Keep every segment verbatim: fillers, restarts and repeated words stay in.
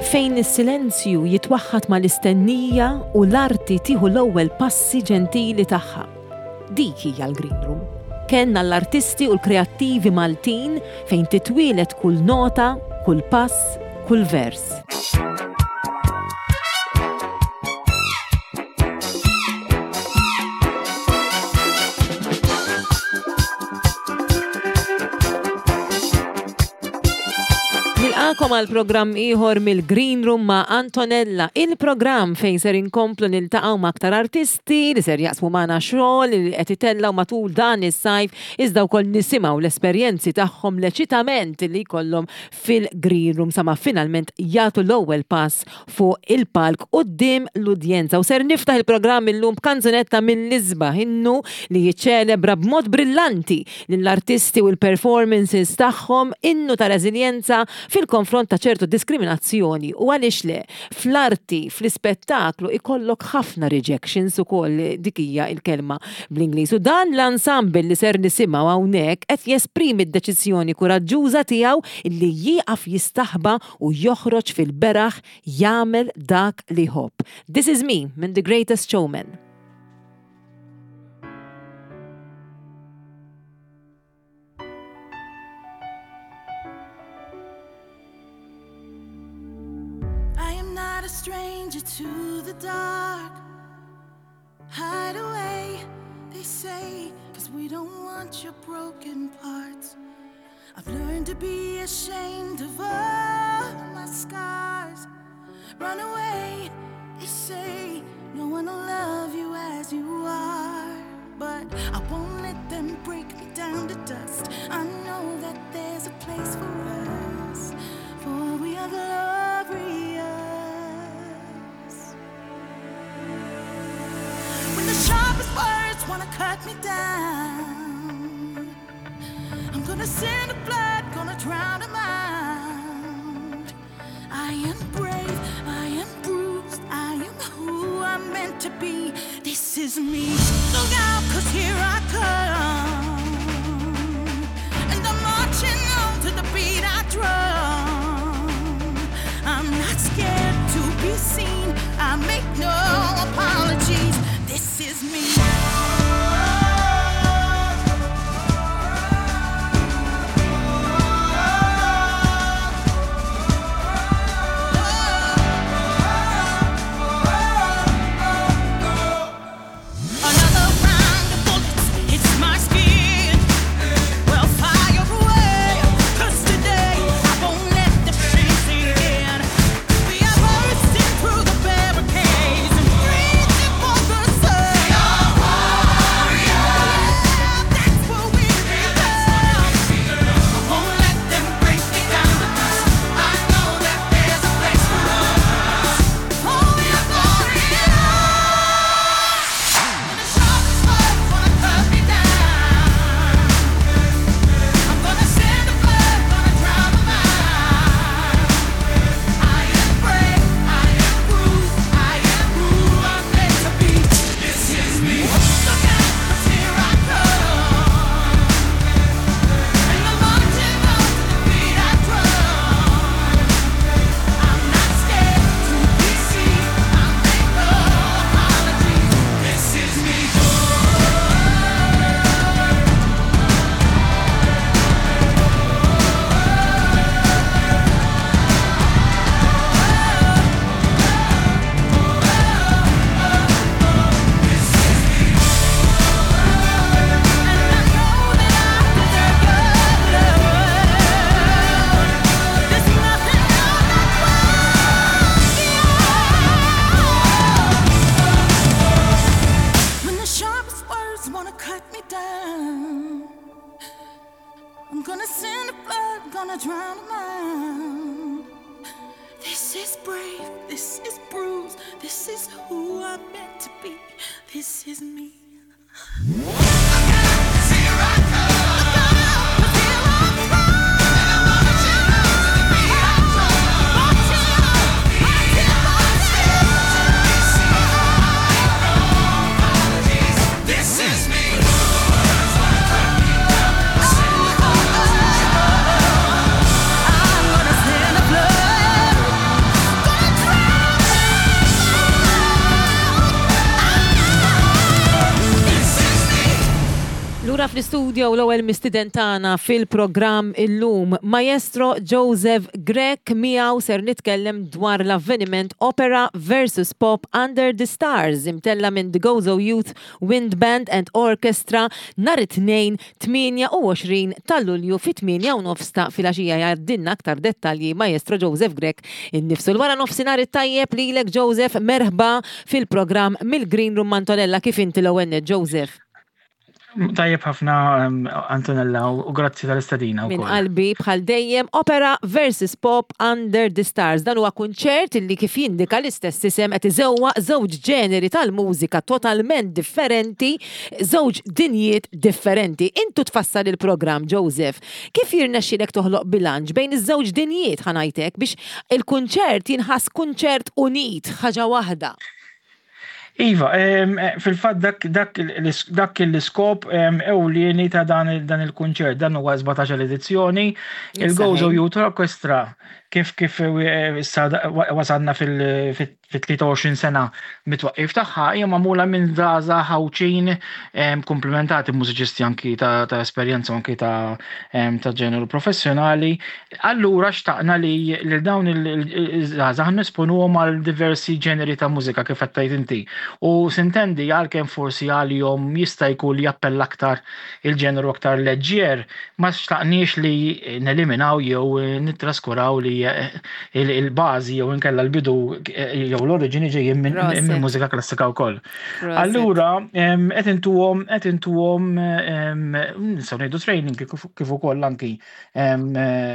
fejn is-silenzju jitwaħħad mal-istennija u l-arti tieħu l-ewwel passi ġentili tagħha. Dik hija l-Green Room. Kenna l-artisti u l-kreattivi Maltin fejn titwielet kull nota, kull pass, kull vers. Nilqakom għal programm ieħor mill-Green Room ma' Antonella, il-programm fejn ser inkomplu niltaqgħu ma' aktar artisti li ser jaqsmu magħna xogħol li qed itellgħu matul dan is-sajf iżda wkoll nisimgħu l-esperjenzi tagħhom l-eċitament li jkollhom fil-Green Room sama finalment jagħtu l-ewwel pass fuq il-palk quddiem l-udjenza. U ser niftaħ il-programm illum b'kanzunetta mill-Isbaħ innu li jiċċelebra b'mod brillanti lill-artisti u l-performances tagħhom innu ta' reżiljenza fil-konfront ta' ċertu diskriminazzjoni u għaliex le, fl-arti, fl-ispettaklu ikollok ħafna rejections ukoll dik hija il-kelma bl-Ingliż. U dan l-ensemble li ser nisimgħu hawnhekk qed jesprimi d-deċiżjoni kuraġġuża tiegħu illi jieqaf jistaħba u joħroġ fil-beraħ jagħmel dak li jħobb. This is me minn The Greatest Showman. Stranger to the dark. Hide away, they say, 'cause we don't want your broken parts. I've learned to be ashamed of all my scars. Run away, they say, no one will love you as you are. But I won't let them break me down to dust. I know that there's a place for us, for we are glorious. Sharpest words wanna cut me down. I'm gonna send the blood, gonna drown them out. I am brave, I am bruised, I am who I'm meant to be. This is me. Look out, 'cause here I come. And I'm marching on to the beat I drum. I'm not scared to be seen, I make no apologies. This is me. Another round of bullets hits my skin. Well, fire away, 'cause today I won't let the pain sink in. We are bursting through the barricades and reaching for the sun. We are warriors. Yeah, that's what we become. I won't let them break me down to dust. I know that there's a place for us. Oh, we are glorious. When the sharpest words wanna cut me down, I'm gonna send the blood, gonna drown them out. I am brave, I am bruised, I am who I'm meant to be. This is me. Look out, 'cause here I come. And I'm marching on to the beat I drum. I'm not scared to be seen, I make no apologies. This is me. When the sharpest words wanna cut me down, I'm gonna send the blood, gonna drown them out. This is brave, this is bruised, this is who I'm meant to be. This is me. Għanna fl-studio l-ewwel mistiden tagħna fil-programm illum Maestro Joseph Grech miegħu ser nitkellem dwar l-avveniment Opera versus Pop Under the Stars imtella minn The Gozo Youth Wind Band and Orchestra nhar it-tnejn tminja u għoxrin ta' Lulju fit-tminja u nofs ta' filgħaxija jgħaddilna aktar dettalji Maestro Joseph Grech innifsu l-wara nofsinhar it-tajjeb lilek Joseph merħba fil-programm mill-Green Room Antonella kif inti l-ewwel Joseph. Tajjeb ħafna Antonella u grazzi tal-istadina Min wkoll. qalbi bħal dejjem Opera versus Pop Under the Stars. Dan huwa kunċert illi kif jindika l-istess isem qed iżewwaq żewġ ġeneri tal-mużika totalment differenti, żewġ dinjiet differenti. Intu tfassal il-programm Joseph. Kif jirnexxilek toħloq bilanċ bejn iż-żewġ dinjiet ħanajtek biex il-kunċert jinħass kunċert unit ħaġa waħda? Iva, em, eh, fil-fatt dak dak l-is- dak l-iskop em, ewlieni ta' dan il- dan il-kunċert dan huwa sebgħetax edizzjoni. Il-Gozo Saħħin. Youth Orchestra kif kif eh, issa da- wa- wasalna fil- fit- fit-tlieta u għoxrin sena mitwaqqif tagħha hija magħmula minn żgħażagħ ħawċin em, komplementati mużiċisti anki ta' ta' esperjenza u anki ta' em, ta' ġeneru professjonali. Allura xtaqna li lil dawn il-żgħażagħ nisponuhom għal diversi ġeneri ta' mużika kif qed tgħid inti. U sintendi għalkemm forsi għalihom jista' jkun li jappella aktar il-ġeneru aktar leġġier, ma xtaqniex li neliminaw jew eh, nittraskuraw li eh, il- il-bażi jew inkella l-bidu eh, jew l-oriġini ġejjin minn Proset. minn mużika klassika wkoll. Proset. Allura em, qed intuhom qed intuhom em, nistgħu ngħidu training kif kif ukoll anki em,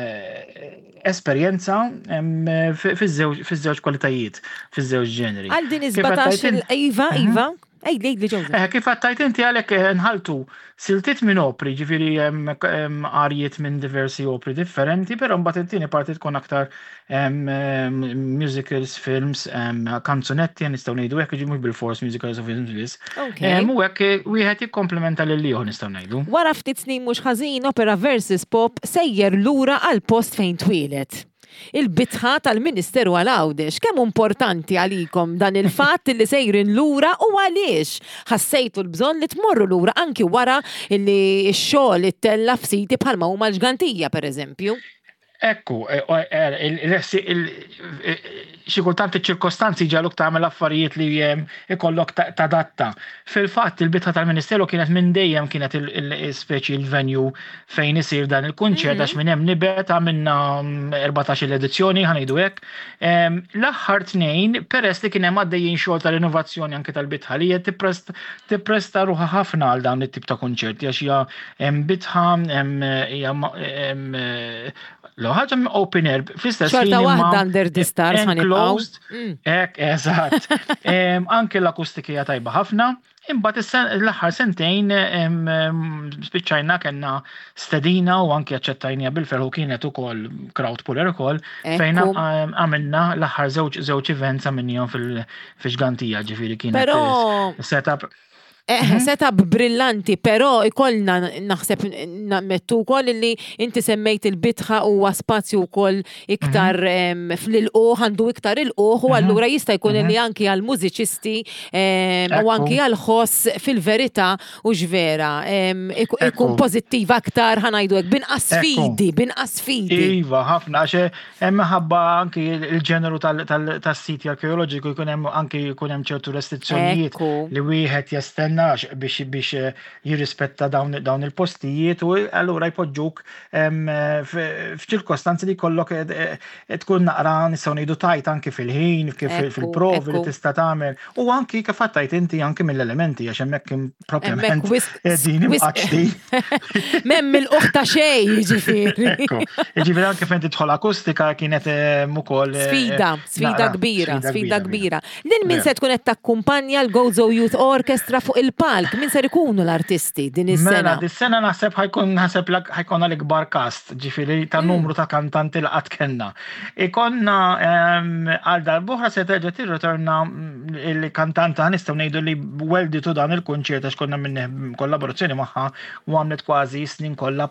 eh, esperjenza em, fi- fiż-żewġ fiż-żewġ kwalitajiet, fiż-żewġ ġeneri. Għal din Kif qed iżbatax tgħid il- Iva, Iva, ejli, ejli Joseph. Eh, Kif għattajt inti għalek eh, nħaltu siltiet minn opri, ġifiri em, k- em, arjiet minn diversi opri differenti, pero mbagħad it-tieni parti tkun aktar em, em, musicals, films, em, kanzunetti, nistgħu ngħidu hekk ġi mhux bil-fors musicals u films biss. Ok. Em, U hekk eh, wieħed jikkomplementa lil ieħor nistgħu ngħidu. Wara ftit snin mhux ħażin Opera versus Pop sejjer lura għal post fejn twilet. Il-bitħa tal-Ministeru għal-Għawdex, kemm importanti għalikom dan il-fatt li sejrin lura u għaliex ħassejtu l-bżonn li tmorru lura anki wara li x-xogħol it-tella f'siti bħalma huma l-ġgantija pereżempju. Ekku, eh, eh, il- il- il- eh, xi kultant iċ-ċirkostanzi ġaluk tagħmel affarijiet li em, ikollok ta- tadatta. Fil-fatt il-bitħa tal-Ministeru kienet minn dejjem kienet il-speċi il-venue fejn isir dan il-kunċert għax minn hemm nibet għamilna mm, erbatax edizzjoni ħanejdu hekk. Em, L-aħħar tnejn peress li kien hemm għaddejjin xogħol ta' rinnovazzjoni anke tal-bitħa li qed tipprest- tippresta ruħha ħafna għal dawn it-tip ta' kunċerti għax hija em, bitħa em, hija ma- em, eh, Lo ħaġa m- open air, fl-istess Xorta ħin imma waħda under the stars ħanibqgħu. enclosed, Mm. ek, eżatt. Em, Anke l-akustikija tajba ħafna. Imbagħad is-sen- l-aħħar sentejn em, em, spiċċajna kellna stedina u anke aċċettajnija bil-ferħu kienet ukoll crowd puller ukoll fejn Ekku. am- għamilna l-aħħar żewġ żewġ events għamilnihom fil-ġgantija ġifieri kienet Però- eh, setup. Eh, setup brillanti, però ikollna naħseb nammettu wkoll li inti semmejt il-bitħa huwa spazju wkoll iktar em, fl-ilqoħ, għandu iktar ilqoħ u allura jista' jkun li anki għal mużiċisti em, u Ekku. anki għal ħoss fil-verità u ġvera. em, ik- Ikun Ekku. pożittiva aktar ħanajdu hekk binqas Ekku. sfidi, binqas sfidi. Iva, ħafna, għaxe hemm ħabba anki il-ġeneru tal- tal- tas-siti arkeoloġiku jkun hemm anki jkun hemm ċertu restrizzjonijiet Ekku. li wieħed jestenna biex biex eh, jirrispetta dawn dawn il-postijiet u allura jpoġġuk em, eh, f- f'ċirkostanzi li jkollok eh, eh, tkun naqra nistgħu ngħidu tajt anki fil-ħin, kif Ekku, fil-provi li ekku. tista' tagħmel u anki kif għattajt inti anki mill-elementi għax hemmhekk Hemmhekk propjament wis- qegħdin wis- imqaċdi. Memm il-uħta xej, jiġifieri. Ekku, ġifiri anke fejn tidħol akustika kienet em, ukoll eh, Sfida, sfida naqra, kbira, sfida kbira. kbira. Lil min Vera. se tkun qed takkumpanja l-Gozo Youth Orchestra fuq il-palk, min ser ikunu l-artisti din Mela, is-sena? dis-sena naħseb ħajkun naħseb lak ħajkun għal ikbar cast, ġifiri ta' numru ta' kantanti li qatt kellna. Ikonna em, għal darbohra se terġa' tirritorna mm, il-kantanta nistgħu ngħidu li welditu dan il-kunċert għax konna minn kollaborazzjoni magħha u għamlet kważi snin kollha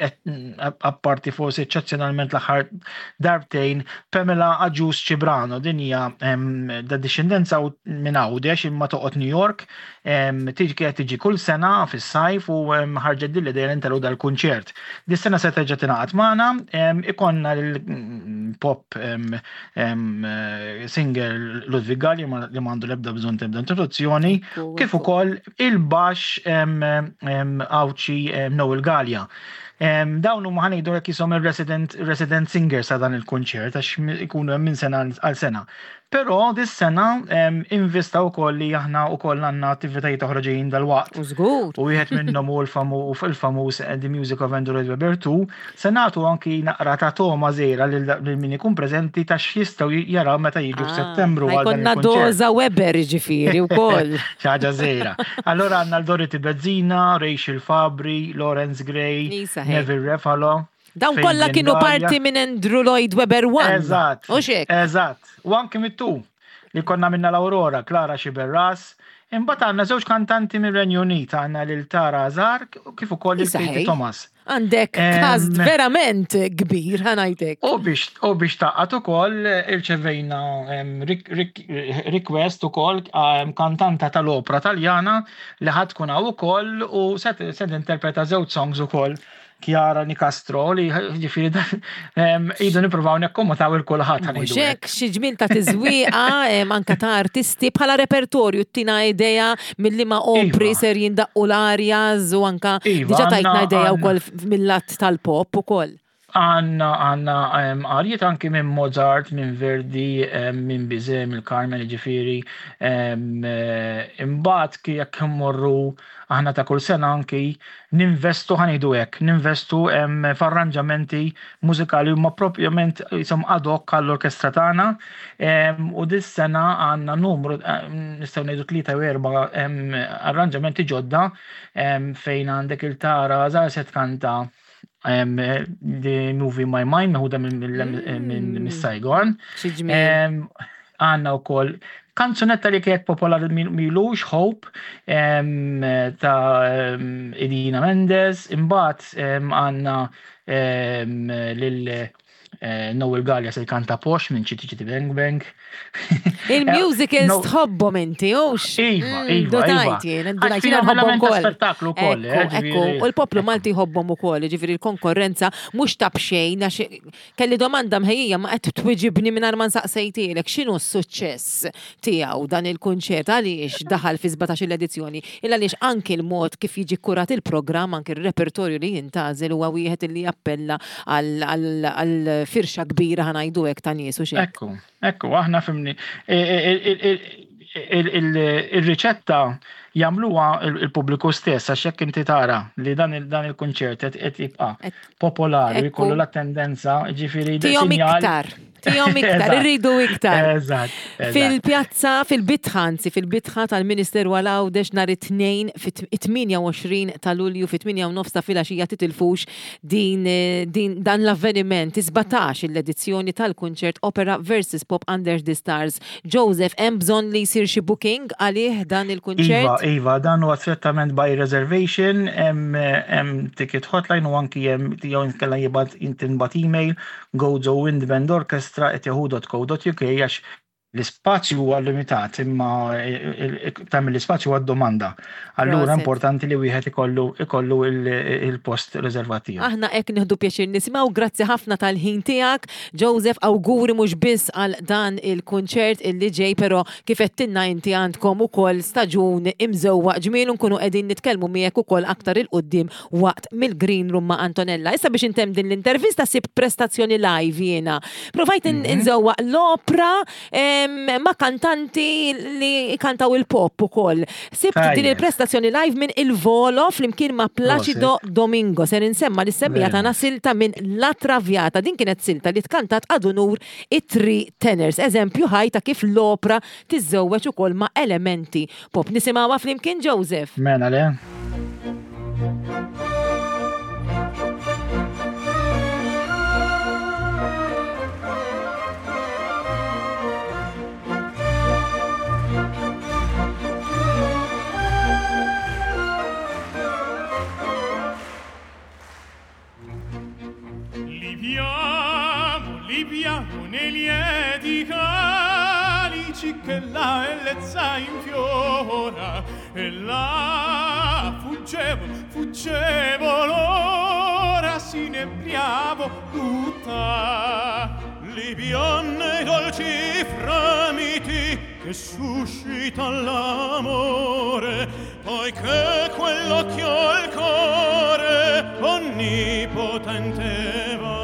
apparti forsi eċċezzjonalment l-aħħar darbtejn Pamela Aġus Cibrano din hija em, da discendenza minn Għawdex imma toqgħod New York em, tiġi qed tiġi kull sena fis-sajf u em, ħarġet din l-idea li ntelgħu dal-kunċert. Dis-sena se terġa' tingħaqad magħna, em, ikonna l-pop em, em, eh, singer Ludwig Gallia ma- li m'għandu l-ebda bżonn tibda introduzzjoni, Ekku, kif ekku. ukoll il-baxx em, em, Awċi em, Noel Gallia. Em, Dawn huma ħanejdu jekk jisom il-resident resident singers sa dan il-kunċert għax mi- ikunu hemm minn sena għal sena. Però dis-sena em, investa wkoll li aħna wkoll għandna attivitajiet oħra ġejjin dal-waqt. U żgur. U wieħed minnhom hu l-famu- il-famuż eh, The Music of Andrew Lloyd Webber two, se nagħtu anki naqra ta' toma żgħira lil da- lil min ikun preżenti ta' x'jistgħu jaraw meta jiġu f'Settembru għal dan Ħajkonna il-kunċert. doza Weber ġifieri wkoll. ċaġa żgħira. Allora għandna l-Dorothy Bezzina, Rachel Fabri, Lawrence Gray, Nisa, hej. Neville Refalo. Dawn Fabian kollha kienu Gallia. parti minn Andrew Lloyd Webber one. Eżatt. U xek. Eżatt. U anke mit-tu li konna minna l-Aurora, Clara Xiberras. Imbagħad għandna żewġ kantanti mir-Renju Unit, għandna lil Tara Azar kif ukoll Isa, il-Katie hej. Thomas. Għandek Em, kast verament kbir, ħanajtek. U biex u biex taqqat ukoll irċevejna em, rik- rik- request ukoll em, kantanta tal-opera Taljana li ħadd tkun hawn ukoll u se se interpreta żewġ songs ukoll. Chiara Nicastro li ġifieri da- em, idu nippruvaw nekkomodaw il-kulħadd ħanejdu hekk. Muxek, xieġmil ta' tizwiqa, em, anka ta' artisti bħala repertorju tina idea mill-li ma' opri Iva. ser jindaqqu l-arjas u anka Iva, diġa tajtna għanna- idea u għanna- koll mill-lat tal-pop u koll. Għanna għanna em, arijiet anki minn Mozart, minn Verdi, em, minn Bizet, minn Carmen ġifiri. Imbagħad ki jekk immorru aħna ta' kull sena anki ninvestu ħanidu hekk, ninvestu em, f'arranġamenti mużikali huma propjament jisom ad hoc għall-orkestra tagħna. Em, U dis-sena għandna numru em, nistgħu ngħidu tlieta u erba' em, arranġamenti ġodda em, fejn għandek il-Tara Azar se tkanta um, The Movie My Mind, meħuda minn minn minn Saigon. Xieġmil. Em, Għanna u koll kanzunetta li kienet popolari mil- milux, Hope, em, ta' em, Idina Mendes, imbat għanna em, lil eh, Noel Gallia se jkanta Posh minn Chitty Chitty Bang Bang. Il-musicals No- tħobbom inti, ux? Iva, iva, iva. Dodajti, Għax dodajti fina nħobbom element ta' koll. spektaklu koll, eh, Ekku, ekku, ġifieri. u l-poplu Malti jħobbom u koll, ġifiri l-konkurrenza mux ta' bxejn, għax kelli domanda mħejja ma' għed twiġibni minn ma' nsaqsejtilek, xinu s-suċċess tijaw dan il-kunċert, għaliex daħal fi sbatax l-edizzjoni, illa għaliex anki l-mod kif jiġi kurat il-program, anki il-repertorju li jintazel u għawihet li jappella għal-firxa kbira ħanajdu ek ta' nies u xie. Ekku, ekku, aħna fimni. Il-riċetta jamluwa il-pubbliku stess, għax jekk inti tara li dan il-konċert qed jibqa' popolari, Ekku. jkollu la tendenza, ġifieri Tijom iktar, tijom iktar, Eżatt. irridu iktar. Eżatt. eżatt. Fil-pjazza, fil-bitħa, anzi, fil-bitħa tal-Ministeru għal-Għawdex nar it-tnejn fit-tminja u għoxrin ta' Lulju fit-tminja u nofs ta' filgħaxija titilfux din, eh, din dan l-avveniment, isbatax l-edizzjoni tal-kunċert Opera versus Pop Under the Stars. Joseph, hemm bżonn li jsir xi booking għalih dan Iva, il-kunċert? Iva, dan huwa strettament by reservation, hemm hemm ticket hotline u anki hemm jew inkella jibgħat intinbat email gozo windband orchestra at yahoo dot co dot uk għax l-ispazju huwa limitat imma tagħmel l-ispazju huwa d-domanda. Allura Proset. importanti li wieħed ikollu ikollu il- il-post riservattiv. Aħna ek nieħdu pjaċir nisimgħu, grazzi ħafna tal-ħin tiegħek. Joseph, awguri mhux biss għal dan il-kunċert illi ġej, però kif qedtilna inti għandkom ukoll staġun imżewwaq ġmielu nkunu qegħdin nitkellmu miegħek ukoll aktar il-qudiem waqt mill-Green Room ma' Antonella. Issa biex intemm din l-intervista sibt prestazzjoni live jiena. Provajt in- inżewwaq l-opra em, ma' kantanti li kantaw il-pop ukoll. Sibt din Tajjeb. il-prestazzjoni live minn il-Volo flimkien ma' Placido Domingo. Ser insemma li semmija Vera. tagħna silta minn La Traviata. Din kienet silta li tkantat għadunur it-Three Tenors. Eżempju ħaj ta' kif l-opra tiżżewweġ ukoll ma' elementi pop. Nisimgħuha flimkien Joseph. Mena le? Liviamo, liviamo nei lieti calici calici che la bellezza infiora e là fuggevo, fuggevo l'ora si inebriavo tutta li bionde dolci fremiti che suscita l'amore poiché quell'occhio al cuore onnipotente va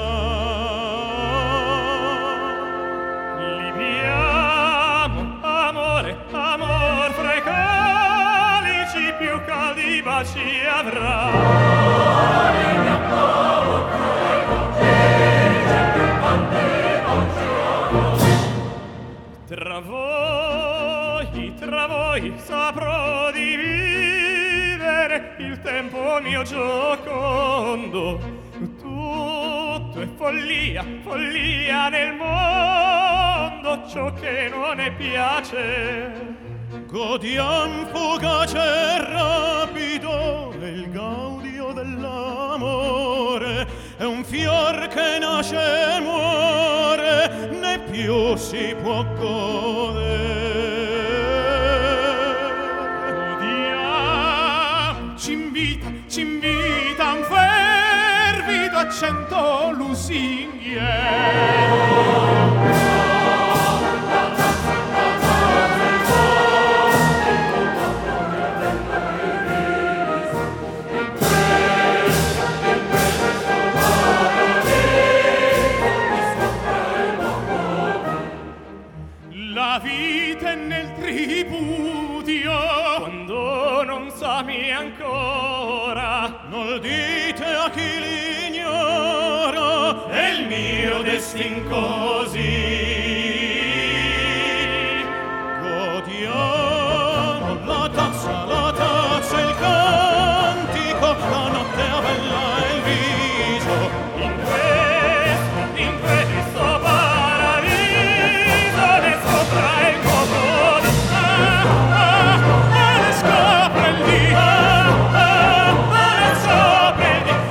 libiamo amore amor fra i calici più caldi baci avrà tra voi, tra voi saprò dividere il tempo mio giocondo. Tutto è follia, follia nel mondo, ciò che non ne piace. Godiam fugace e rapido il gaudio dell'amore, è un fior che nasce e muore, né più si può godere. Godiam, ci invita, ci invita un fervido accento lusinghiero. La vita è nel tripudio quando non sami ancora non dite a chi l'ignora è il mio destin così godiamo la tazza la tazza il cantico la notte a bella il viso in questo in questo paradiso ne scopra il popolo ah ah ah ne scopre il Dio ah ah ah ne scopre il Dio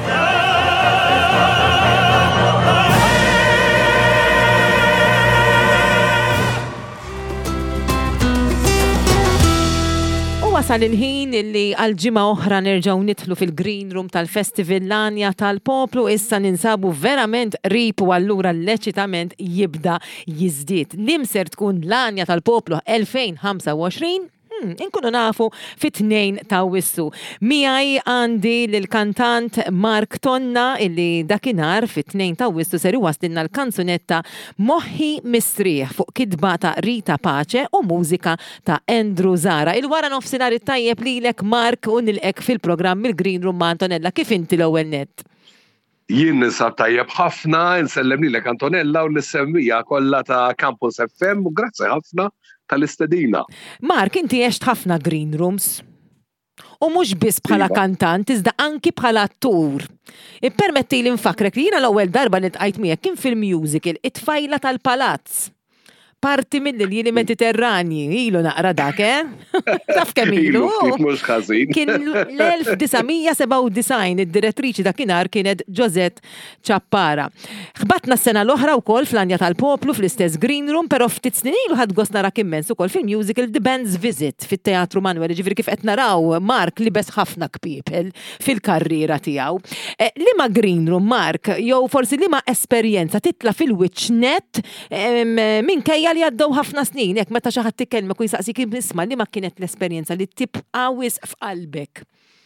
Wasal il-ħin illi għal-ġimgħa oħra nerġgħu nidħlu fil-Green Room tal-Festival Lanja tal-Poplu issa ninsabu verament qrib u allura l-eċitament jibda jiżdied. Nimser tkun Lanja tal-Poplu elfejn ħamsa u għoxrin? Hmm, inkunu nafu fit-tnejn ta' Wissu. Miegħi għandi lill-kantant Mark Tonna illi dakinhar fit-tnejn ta' Wissu ser iwaslilna l-kanzunetta Moħħi Mistrieħ fuq kidba ta' Rita Pace u mużika ta' Andrew Zara. Il-wara nofsinhar it-tajjeb lilek Mark u nilqek fil-programm il-Green Room ma' Antonella kif inti l-ewwel nett? Jien nisab tajjeb ħafna, nsellem lilek Antonella u l-semmija kollha ta' Campus F M u grazzi ħafna tal-istedina. Mark, inti għext ħafna Green Rooms. U mhux biss bħala kantant, iżda anki bħala attur. Ippermetti li nfakrek li jiena l-ewwel darba li tqajt miegħek kien fil-musical It-Tfajla tal-Palazz. Parti mill-Ilji Mediterranji, ilu naqra dak, eh? Taf kemm ilu? Kif mhux ħażin. Kien l-elf seba' u disajn id-direttriċi dakinhar kienet Josette Chappara. Ħbatna s-sena l-oħra wkoll fl-Anja tal-Poplu fl-istess Green Room, però ftit snin ilu ħadd gost nara immens ukoll fil-musical The Band's Visit fit-Teatru Manwel, ġifieri kif qed naraw Mark libes ħafna kpiepel fil-karriera tiegħu. Liema Green Room, Mark, jew forsi liema esperjenza titla' fil-wiċċnet minkejja li għaddew ħafna snin, hekk meta xi ħadd tikellmek u jsaqsik isma' li ma kienet l-esperjenza li tibqa' wisq f'qalbek.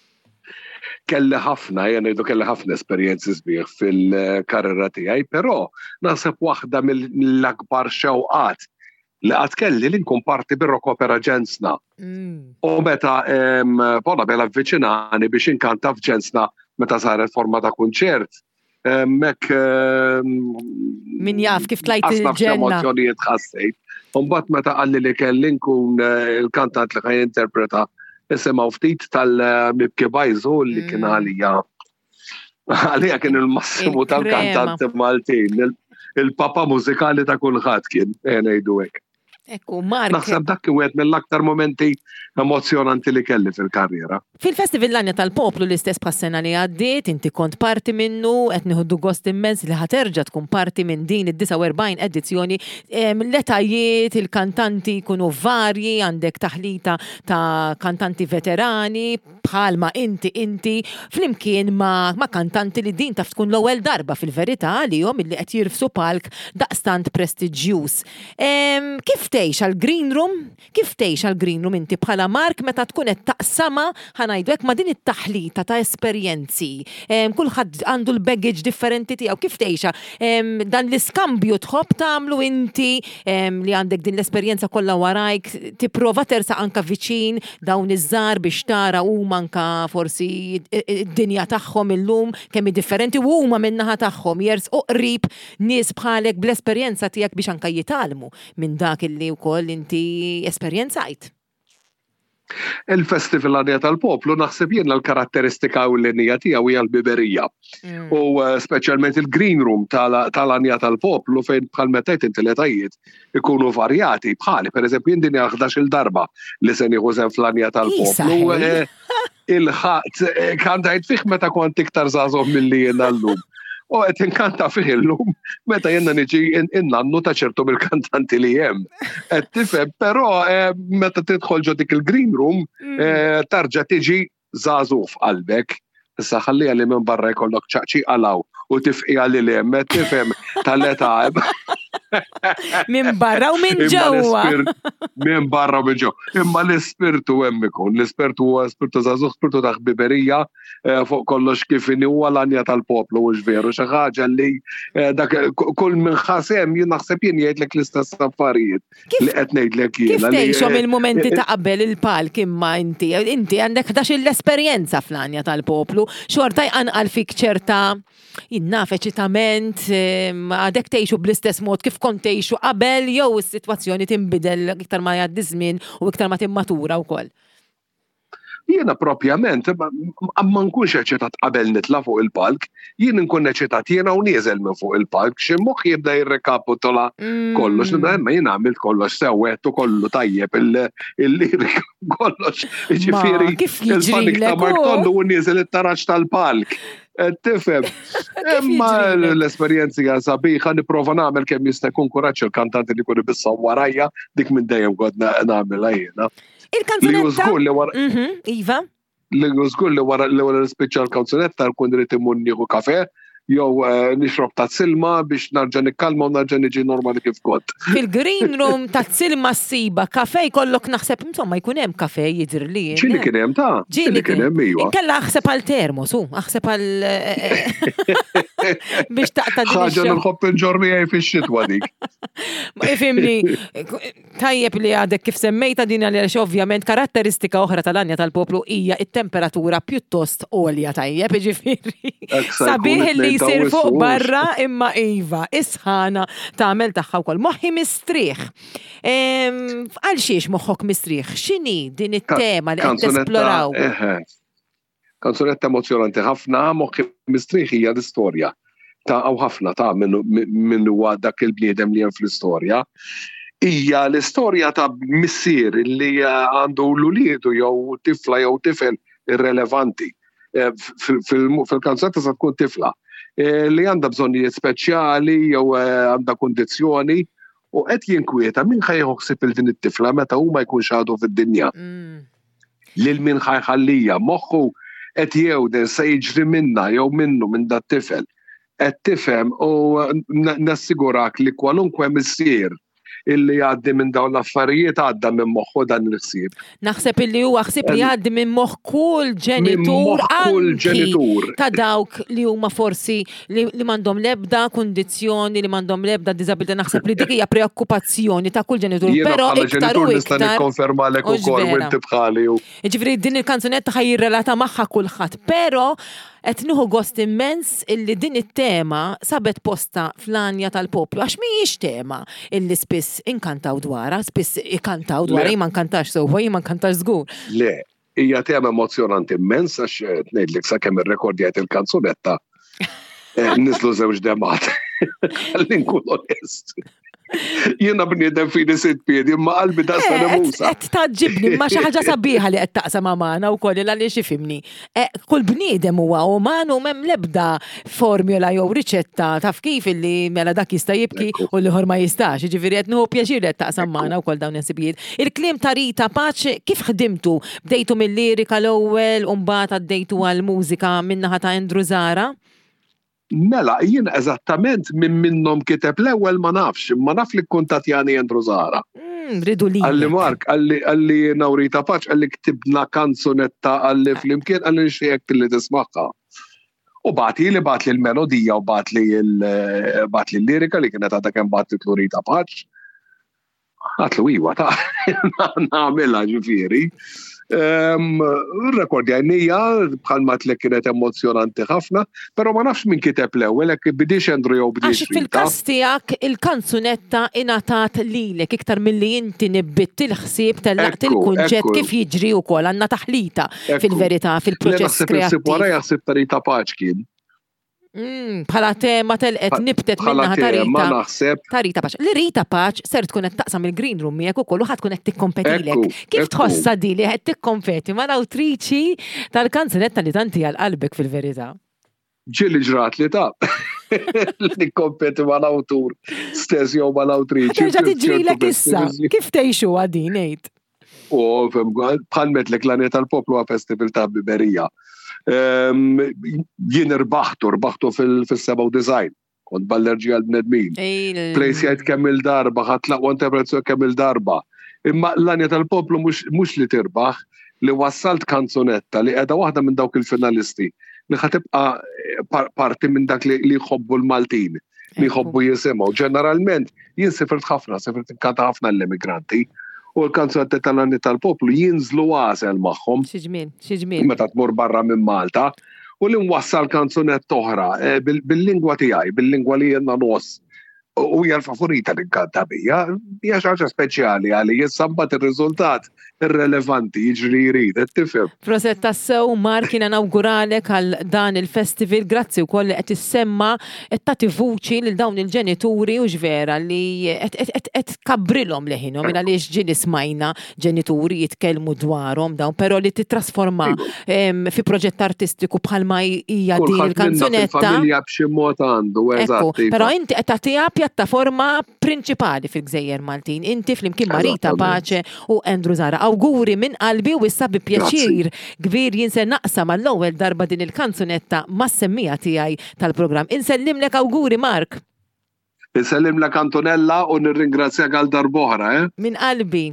Kelli ħafna, jien ngħidu kelli ħafna esperjenzi sbieħ fil-karriera tiegħi, però naħseb waħda mill-akbar xewqat li qatt kelli li nkun parti bir-Rock Opera Ġensna. U meta Pola Bela avviċinani biex inkanta f'Ġensna meta saret forma ta' kunċert. Mek Min jaf kif tlajt il-ġenna. Emozjonijiet ħassejt. Mbagħad meta qalli li kelli nkun il-kantant li ħaj interpreta isimgħu ftit tal-Mibki Bajzu li kien għalija. Għalija kien il-massimu tal-kantanti Maltin. Il-papa mużikali ta' kulħadd kien ngħidu hekk. Ekku, Mark. Naħseb dak kien wieħed mill-aktar momenti emozjonanti li kelli fil-karriera. Fil-Festival Lanja tal-Poplu l-istess pas-sena li għaddiet, inti kont parti minnu, qed nieħdu gost immens li ħaterġa' tkun parti minn din id-disa' u erbgħin edizzjoni. L-etajiet, il-kantanti jkunu varji, għandek taħlita ta' kantanti veterani, bħalma inti inti flimkien ma', ma kantanti li din taf tkun l-ewwel darba fil-verità għalihom illi qed jirfsu palk daqstant prestiġjuż. Kif tgħix għall-Green Room? Kif tgħix għall-Green Room inti bħala Mark meta tkun qed taqsama ħanajdlek ma' din it-taħlita ta' esperjenzi. Kulħadd għandu l-baggage differenti tiegħu. Kif tgħixha? Dan l-iskambju tħobb tagħmlu inti li għandek din l-esperjenza kollha warajk, tipprova tersa' anka viċin dawn iż-żgħar biex tara huma anka forsi id-dinja tagħhom illum kemm differenti u huma min-naħa tagħhom jersqu qrib nies bħalek bl-esperjenza tiegħek biex anka jitalmu minn dak illi wkoll inti esperjenzajt. Il-Festival Lanja tal-Poplu naħseb jien l-karatteristika u l-linja tiegħu hija l-biberija. U speċjalment il-Green Room tal-Lanja tal-Poplu fejn bħal meta inti l-etajiet ikunu varjati bħali, pereżempju jien din ħdax-il darba li se nieħu żemm fl-Lanja tal-Poplu. Il-ħadd kantajt fih meta kont iktar żagħżugħ milli jien llum. U qed inkanta fih illum meta jenna niġi innannu ta' ċertu bil-kantanti li hemm. Qed tifhem, però meta tidħol ġo dik il-Green Room tarġa' tiġi żagħżugħ f'qalbek. Issa ħallija li minn barra jkollok ċaqċi qalaw u tifqija li li hemm tifhem tal-età. Minn barra u minn ġewwa. Minn barra u minn ġewwa. Imma l-ispirtu hemm ikun, l-ispirtu huwa spirtu żagħżugħ, spirtu ta' ħbiberija fuq kollox kif inhi huwa Lanja tal-Poplu mhux veru xi ħaġa li dak kull minn ħasem jien naħseb jien jgħidlek l-istess affarijiet li qed ngħidlek jien. Kif tgħixhom il-mumenti ta' qabel il-palk imma inti inti għandek ħdax l-esperjenza fl-Lanja tal-Poplu, xorta jqanqal fik ċerta jinnaf eċitament għadek tgħixu bl-istess mod kif kont tgħixu qabel jew is-sitwazzjoni tinbidel iktar ma jgħaddi żmien u iktar ma timmatura wkoll. Jiena propjament, ma nkunx eċitat qabel nitla' fuq il-palk, jien nkun eċitat jiena u nieżel minn fuq il-palk, xi moħħ jibda jirrekapitula kollox, imma jien għamilt kollox sewwet u kollu tajjeb il-lirik kollox. Ġifieri il-panik ta' Mark Tondu u nieżel it-taraġġ tal-palk. Tifhem. Imma l-esperjenzi hija sabiħa nipprova nagħmel kemm jista' jkun kuraġġ il-kantanti li jkunu bissaw warajja dik minn dejjem kont nagħmilha jiena. Il-kanzunetta. Iva. Li żgur li wara l-speċjal kanzunetta nkun irid imur nieħu kafè jew nixrob ta' silma biex narġa' nikkalma u narġa' niġi normali kif kont. Fil-Green Room ta' silma ssiba kafè jkollok naħseb insomma jkun hemm kafè jidhirli. Ġieli kien hemm ta' ġieli kien hemm iva. Inkella aħseb għal termos, hu, aħseb għal biex taqta' din ħaġa li nħobb inġorrija fix-xitwa dik. Ifhimni, tajjeb li għadek kif semmejta din għaliex ovvjament karatteristika oħra tal-Lanja tal-Poplu hija t-temperatura pjuttost għolja tajjeb, jiġifieri. Sabiħ li jsir fuq barra imma iva, isħana tagħmel tagħha wkoll. Moħħi mistrieħ. Għal xiex moħħok mistrieħ? X'inhi din it-tema li qed tesploraw? Kanzunetta emozjonanti ħafna, moħħi mistrieħ hija l-istorja. Ta' aw ħafna ta' minn huwa dak il-bniedem li hemm fl-istorja. Hija l-istorja ta' missier li għandu l-uliedu jew tifla jew tifel irrelevanti. Fil-kanzunetta sa tkun tifla li għandha bżonnijiet speċjali jew għandha kundizzjoni u qed jinkwieta min ħajħossib il din it-tifla meta huma jkun xagħdu fid-dinja. Lil min ħajħallija moħħu qed jewden se jiġri minna jew minnu minn dat-tifel. Qed tifhem u nassigurak li kwalunkwe missier illi għaddi minn dawn l-affarijiet għadda minn moħħu dan il-ħsieb. Naħseb illi huwa ħsieb li għaddi minn moħħ kull ġenitur anki ta' dawk li huma forsi li m'għandhom l-ebda kundizzjoni, li m'għandhom l-ebda diżabilità, naħseb li dik hija preokkupazzjoni ta' kull ġenitur, però iktar u iktar. Nista' nikkonfermalek ukoll u inti bħali. Jiġifieri din il-kanzunetta ħajjirrelata magħha kulħadd, però qed nieħu gost immens illi din it-tema sabet posta fl-Lanja tal-Poplu għax mhijiex tema illi spiss inkantaw dwarha, spiss ikantaw dwarha, jien ma nkantax sewwa, jien ma nkantax żgur. Le, hija tema emozjonanti immens għax ngħidlek sakemm irrekordjajt il-kanzunetta nislu żewġ demat. Ħalli nkun onest. Jiena bniedem fini sitt piedi, imma qalbi daqsa nemusa. Qed taġġibni ma xi ħaġa sabiħa li qed taqsam magħna wkoll għaliex ifhimni. Kull bniedem huwa uman u m'hemm l-ebda formula jew riċetta taf kif illi mela dak jista' jibki u l-ieħor ma jistax. Jiġifieri qed nieħu pjaċir li qed taqsam magħna wkoll dawn is-sibijiet. Il-kliem ta' Rita Paċ kif ħdimtu? Bdejtu mill-lirika l-ewwel u mbagħad għaddejtu għall-mużika min-naħa ta' Andrew Zara? Mela, jien eżattament minn minnhom kiteb l-ewwel ma nafx, ma naf li kuntatjani Andrew Zara. Ridu li. Għalli Mark, għalli għalli Rita Paċ, għalli ktibna kanzunetta għalli fl-imkien għalli nxejek li tismaħħa. U bati li bat li l-melodija u bat li l-lirika li kienet għadha kemm bat li Rita Paċ. Għatlu iwa ta' nagħmilha ġifieri. Rekord jajnija, bħalma tlek kienet emozjonanti ħafna, pero ma nafx min kiteb l-ewwel, hekk bidix Andrew jew bidix Rita. Għax fil-każ tiegħek il-kanzunetta ingħatat lilek iktar milli inti nibbitt il-ħsieb tellaqt il-kunċett kif jiġri wkoll għandna taħlita fil-verità fil-proċess kreattiv. Wara jaħseb ta' Rita Paċ kien. Bħala tema telqet nibtet minnaħa ta' Rita. Ta' Rita Paċ. Li Rita Paċ ser tkun qed taqsam il-green room miegħek ukoll u ħadd tkun qed tikkompetilek. Kif tħossha di li qed tikkompeti mal-awtriċi tal-kanzunetta li tanti għal qalbek fil-verità? Ġieli ġrat li ta' li kompeti mal-awtur stess jew mal-awtriċi. Terġa' tiġrilek issa. Kif tgħixu għadin ngħid? U bħal metlek l-għaniet tal-poplu għal festival ta' Biberija. Jien irbaħtu, irbaħtu fil-seba' design, kont ballerġi għal-bnedmin. Plejs jgħid kemm il-darba, ħatlaq interpretazzjoni kemm il-darba. Imma l-għanja tal-poplu mhux li tirbaħ, li wassalt kanzunetta li qiegħda waħda minn dawk il-finalisti li ħatibqa' parti minn dak li jħobbu l-Maltin, li jħobbu jisimgħu. Ġeneralment jien sifert ħafna, sifert inkanta ħafna l-immigranti. U l-kanzunetta tal-għanni tal-poplu jinżlu għasel magħhom. Xiġmien, xiġmien. Meta tmur barra minn Malta. U li nwassal kanzunett oħra bil-lingwa tiegħi, bil-lingwa li jenna nos. U hija l-favorita li nkanta bija, hija xi ħaġa speċjali għali jissambat ir-riżultat irrelevanti jiġri jrid, qed tifhem. Proset tassew Mark kien nawguralek għal dan il-festival, grazzi wkoll li qed issemma qed tagħti vuċi lil dawn il-ġenituri u ġvera li qed tkabrilhom leħinhom minn għaliex ġieli smajna ġenituri jitkellmu dwarhom dawn, però li titrasforma fi proġett artistiku bħalma hija din il-kanzunetta. Familja b'xi mod għandu, eżatt. Però inti qed tagħtiha pjattaforma prinċipali fil-Gżejjer Maltin. Inti flimkien ma' Rita Paċ u Andrew Zara. Awguri minn qalbi u issa bi pjaċir kbir jinser naqsam għall-ewwel darba din il-kanzunetta mas-semmija tiegħi tal-programm. Insellimlek awguri Mark. Insellimlek Antonella u nirringrazzjak għal darb'oħra, eh? Minn qalbi.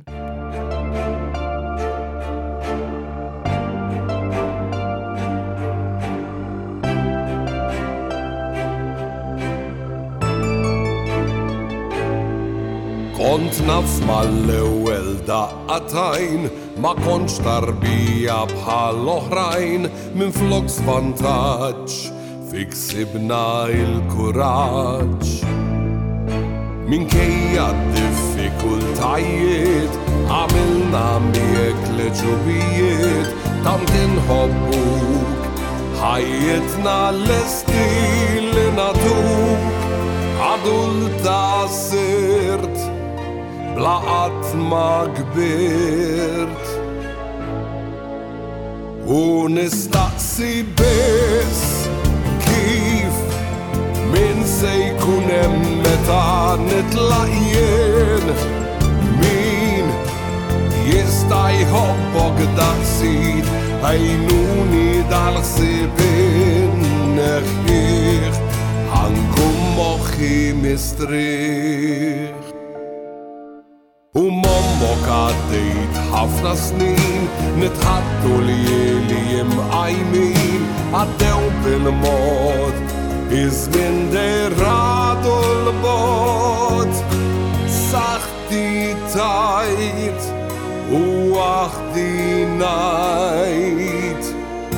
Kont naf mal-ewwel daqqatajn, ma kontx tarbija bħal oħrajn, minn flok svantaġġ fi ksibna il-kuraġġ. Minkejja d-diffikultajiet għamilna miegħek leġubijiet, tant inħobbuk ħajjitna lesti li natuk adulta sirt blaqat ma kbirt. U nistaqsi biss kif min se jkun hemm meta nitlaq jien, min jista' jħobbok daqsit għajnuni dal-ħsieb inneħħieħ ħankun moħħi mistrieħ. U mommok għaddejt ħafna snin, nitħattu li li jimqajmin, għaddew bil-mod, iż-żmien derradu l-bot. Saħti tajt u waħdi ngħid,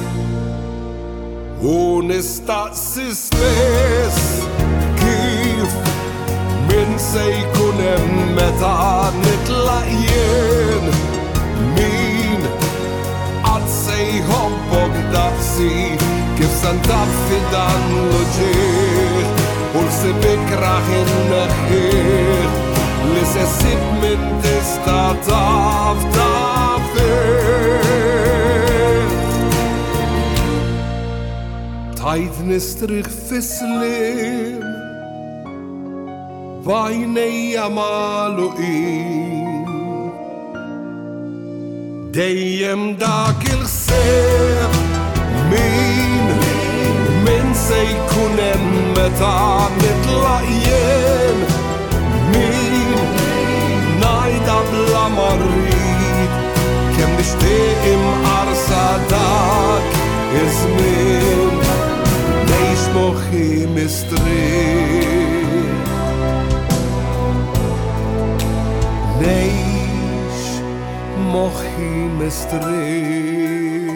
u nistaqsi stess kif min se jkun hemm meta nitlaq jien, min qatt se jħobbok daqsi kif se ntaffi dan l-ġieħ u l-sibik raħ inneħħieħ nistriħ fislim bajnejja maluqin dejjem dak il-ħsieb min min se jkun hemm meta nitlaq jien min ngħidha bla marrid kemm nixtieq imqarsa dak iż-żmien ngħix moħħi mistrieħ ngħix moħħi mistrieħ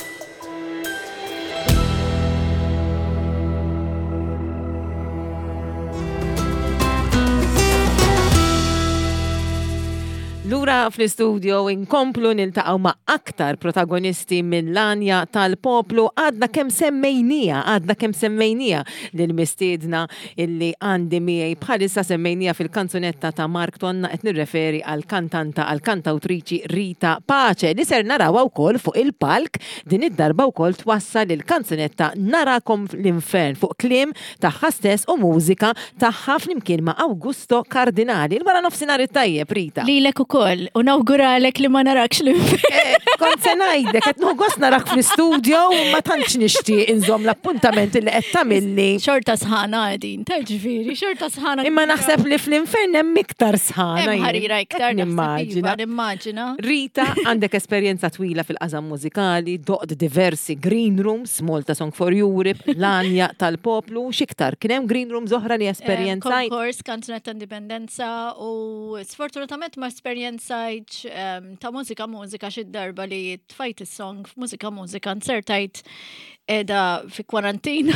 Lura fl-istudio inkomplu niltaqgħu ma' aktar protagonisti mill-lanja tal-poplu għadna kemm semmejnija, għadna kemm semmejnija lill-mistiedna illi għandi miegħi bħalissa semmejnija fil-kanzunetta ta' Mark Tonna qed nirreferi għal kantanta għal kantawtriċi Rita Pace li ser narawha wkoll fuq il-palk din id-darba wkoll twassal il-kanzunetta Narakom l-Infern fuq kliem tagħha stess u mużika tagħha flimkien ma' Awgusto Kardinali. Il-wara nofsinhar it-tajjeb Rita. Lilek ukoll u nawguralek li ma narakx l-infern. Kont se ngħidlek qed noħgos narak fl-istudio u ma tantx nixtieq inżomm l-appuntament li qed tagħmilni. Xorta sħana għadin, tal-ġifieri, xorta sħana. Imma naħseb li fl-infern hemm iktar sħana. Hemm ħarira iktar nimmaġina. nimmaġina. Rita, għandek esperjenza twila fil-qasam mużikali, doqt diversi green rooms, Malta Song for Europe, Lanja tal-Poplu, xiktar. Kien hemm green rooms oħra li esperjenzajt. Konkors, kanzunet ta' indipendenza u sfortunatament ma esperjenzajt ta' mużika mużika xi darba li tfajt is-song f'mużika mużika nsertajt edha fi kwarantina.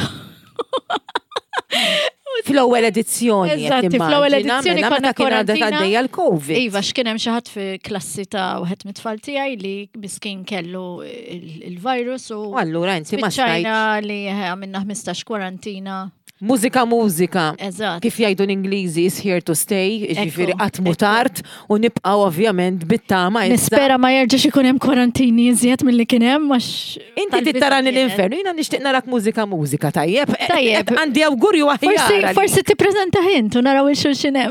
Fl-ewwel edizzjoni qed Eżatti, fl-ewwel nimmaġina, edizzjoni mela konna meta kien għadha kwarantina. għaddejja l-Covid. Iva, x'kien hemm xi ħadd fi klassi ta' wieħed mit-tfal tiegħi li miskin kellu il- il-virus u U allura inti ma spiċċajna stajtx. li għamilna ħmistax kwarantina. Mużika mużika. Eżatt. Kif jgħidu l-Ingliżi is here to stay, ġifieri Ekku, qatt mu tard u nibqgħu ovvjament bit-tama issa. Nispera ma jerġax ikun hemm kwarantini iżjed milli kien hemm għax. Inti tittarani l-infernu, jiena nixtieq narak mużika mużika tajjeb. Tajjeb. Għandi awgurju Forsi aħjar. forsi tippreżenta ħint u naraw il-xulxin hemm.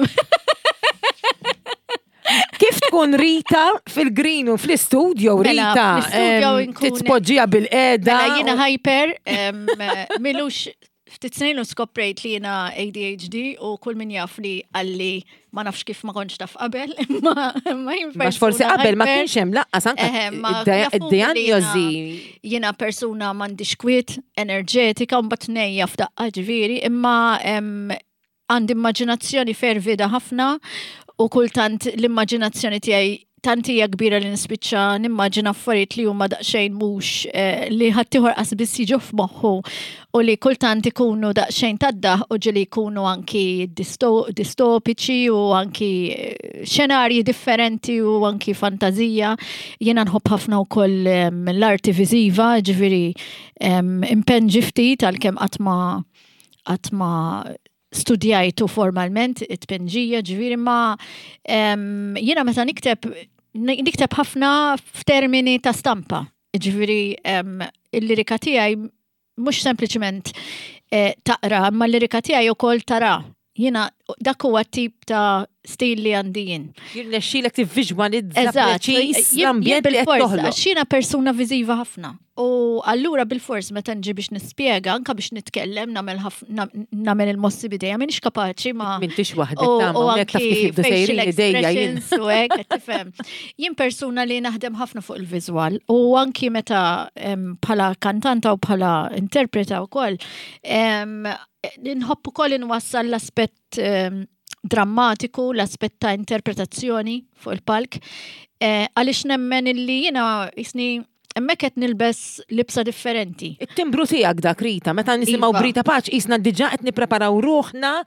Kif tkun Rita fil-green u fl-istudio Mela, Rita fl-istudio em, nkun- titpoġġija bil-qeda. Mela jiena hyper, em, milux ftit snin u skoprejt li jiena A D H D u kull min jaf li għalli ma nafx kif ma konx taf qabel, imma imma jien Bax forsi persuna qabel ma hyper. kienx hemm laqqas anke Eħe, ma id-dia- jafu li id-dijanjosi. Jiena persuna m'għandix kwiet, enerġetika u mbagħad tnejja f'daqqa ġifieri, imma em, għandi immaġinazzjoni fervida ħafna u kultant l-immaġinazzjoni tiegħi tant hija kbira li nispiċċa nimmaġina affarijiet li huma daqsxejn mhux eh, li ħadd ieħorqas biss jiġu f'moħħu u li kultant ikunu daqsxejn taddaħ u ġili jkunu anki disto- distopiċi u anki eh, xenarji differenti u anki fantazija. Jiena nħobb ħafna wkoll em, l-arti viżiva, ġifieri em, impenn ġifti tal-kemm qatt ma qatt ma studjajtu formalment it-tpenġija ġifieri ma em, jiena meta nikteb nikteb ħafna f'termini ta' stampa. Ġifieri em, il-lirika tiegħi mhux sempliċement eh, taqra, ma l-lirika tiegħi wkoll tara. Jiena dak huwa tip ta' stil li għandi jien. Jirnexxilek tivviġwalizza Eżatt, preċiż jien- l-ambjent jien li qed bil-fors, toħloq. għax jiena persuna viżiva ħafna. U allura bil-fors meta nġi biex nispjega, anka biex nitkellem nagħmel ħaf- nam- nagħmel il-mossi bidejja, minix kapaċi ma. M'intix waħdek U- tagħmel u hekk taf kif anki jibdu facial sejrin idejja jien. expressions u hekk, qed tifhem. Jien persuna li naħdem ħafna fuq il-viżwal u anki meta em, bħala kantanta u bħala interpreta wkoll em, nħobb ukoll inwassal l-aspett em, drammatiku, l-aspett ta' interpretazzjoni fuq il-palk. Eh, Għaliex nemmen illi jiena jisni hemmhekk qed nilbes libsa differenti. It-timbru tiegħek dak Rita, meta nisimgħu Iva. Rita Pace qisna diġà qed nippreparaw ruħna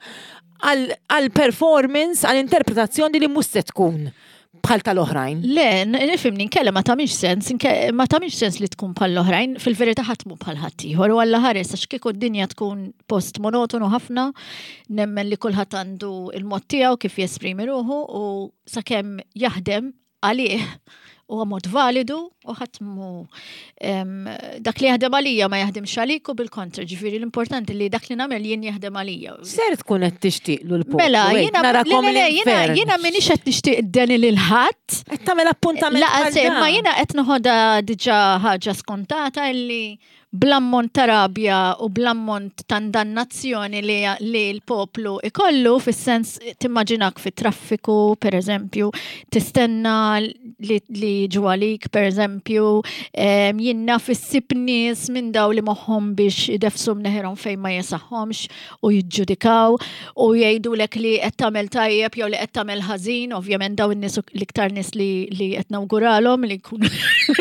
għal performance, għal interpretazzjoni li mhux se tkun bħal tal-oħrajn. Le, n- nifimni, nkella ma tamiex sens, nke- ma tamiex sens li tkun bħal l-oħrajn, fil-verita ħatmu bħal ħaddieħor, u għalla ħares, għax kieku d-dinja tkun post monotonu ħafna, nemmen li kulħadd għandu il-mod tiegħu kif jesprimi ruħu u sakemm jaħdem għalih huwa mod validu u ħadd mu em, dak li jaħdem għalija ma jaħdimx għalik u bil-kontra, ġifieri l-importanti li dak li nagħmel jien jaħdem għalija. Ser tkun qed tixtieqlu l-poplu. Mela, jiena narakom le, le, le, jiena l-infern. jiena minix qed nixtieq id-deni lil ħadd. Qed tagħmel appuntament. Laqa se, bħal ma dan. jiena qed noħodha diġà ħaġa skontata illi blammont ta' rabja u blammont ta' dannazzjoni li, li l-poplu ikollu fis-sens timmaġinak fit traffiku per eżempju, tistenna li, li ġwalik per eżempju, em, jinna fis-sib nies minn daw li moħħom biex idefsu mneħirhom fejn ma jesaħħomx u jiġġudikaw u jgħidulek li qed tagħmel tajjeb jew li qed tagħmel ħażin, ovvjament daw in-nies l-iktar nies li li qed nawguralhom li jkunu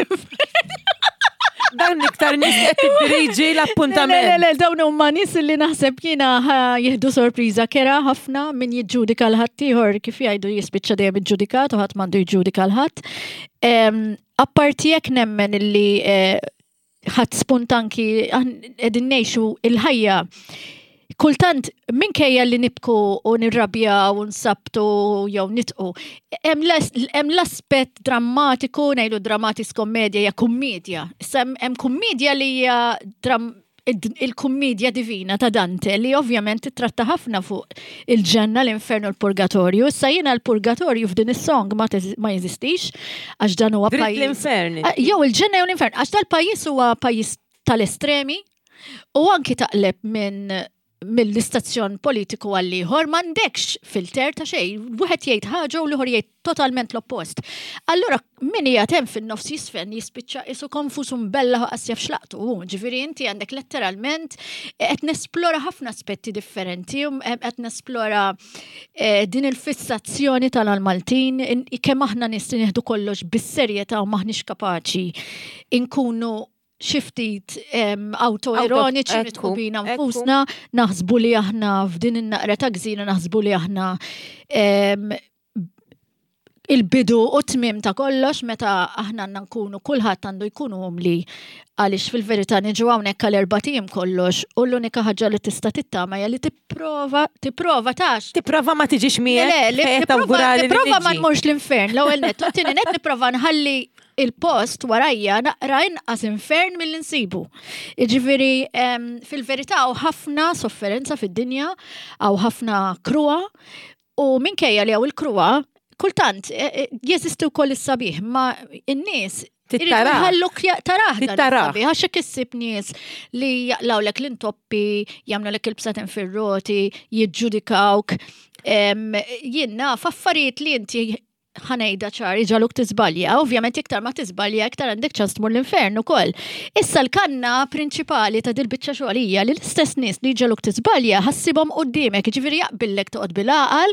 Dan l-iktar nies qed tiddiriġi Le, l-appuntament. le, dawn huma nies li naħseb jiena ħa- jieħdu sorpriża kera ħafna min jiġġudika l-ħadd ieħor kif jgħidu jispiċċa dejjem iġġudikat u ħadd m'għandu jiġġudika l-ħadd. Em, Apparti jekk nemmen illi eh, ħadd spunt anki aħn- qegħdin ngħixu il-ħajja kultant minkejja li nibku u nirrabja u nsabtu jew nitqu. Hemm l- hemm l-aspett drammatiku, ngħidu dramatis komedja hija kummedja. Issa hemm hemm kummedja li hija dram id- il-kummedja divina ta' Dante li ovvjament titratta ħafna fuq il-ġenna, l-inferno, l-purgatorju. Issa jiena l-purgatorju f'din is-song ma też- ma jeżistix għax dan huwa Dritt pajjiż. l-infern. Ah, Jew il-ġenna jew l-infern, għax dal-pajjiż huwa pajjiż tal-estremi u anki taqleb minn mill-istazzjon politiku għal ieħor m'għandekx filter ta' xejn, wieħed jgħid ħaġa u l-ieħor jgħid totalment l-oppost. Allura min qiegħed hemm fin-nofs jisfen jispiċċa isu konfus u mbella ħaqas jaf xlaqtu. Ġifieri inti għandek letteralment qed nesplora ħafna aspetti differenti, u qed nesplora eh, din il-fissazzjoni tal-Maltin in- kemm aħna nistgħu nieħdu kollox bis-serjetà u maħniex kapaċi inkunu xiftit um, autoironiċi Auto- nitqu ekku, bina ekku. nfusna, naħsbu li aħna f'din in-naqra ta' gżira naħsbu li aħna em, il-bidu u tmim ta' kollox meta aħna għandna nkunu kulħadd għandu jkunu umli għaliex fil-verità niġu hawnhekk għal erba' tim kollox u l-unika ħaġa li tista' tittama hija li tipprova tipprova tax Tipprova ma tiġix Le, miegħek le, fejn nipprova tawgurali li nipprova ma tiġi. nmurx l-infern l-ewwel nett, u tieni nett nipprova nħalli il-post warajja naqra inqas infern mill-insibu. Jiġifieri em, fil-verità hawn ħafna sofferenza fid-dinja, hawn ħafna krua u minkejja li hawn il-krua kultant eh, eh, jeżistu wkoll is-sabiħ, ma n-nies Tittaraħ. ħalluk taraħ dan Tittaraħ. is-sabiħ, għax hekk issib nies li jaqlawlek l-intoppi, jagħmlulek il-bsaten fir-roti, jiġġudikawk. Em, Jien naf affarijiet li inti ħanejda ċar iġaluk tiżbalja, ovvjament iktar ma tiżbalja iktar għandek ċans tmur l-infern ukoll. Issa l-kanna prinċipali ta' dil-biċċa xogħlija li l-istess nies li ġaluk tiżbalja ħassibhom quddiemek, jiġifieri jaqbillek toqgħod bil-għaqal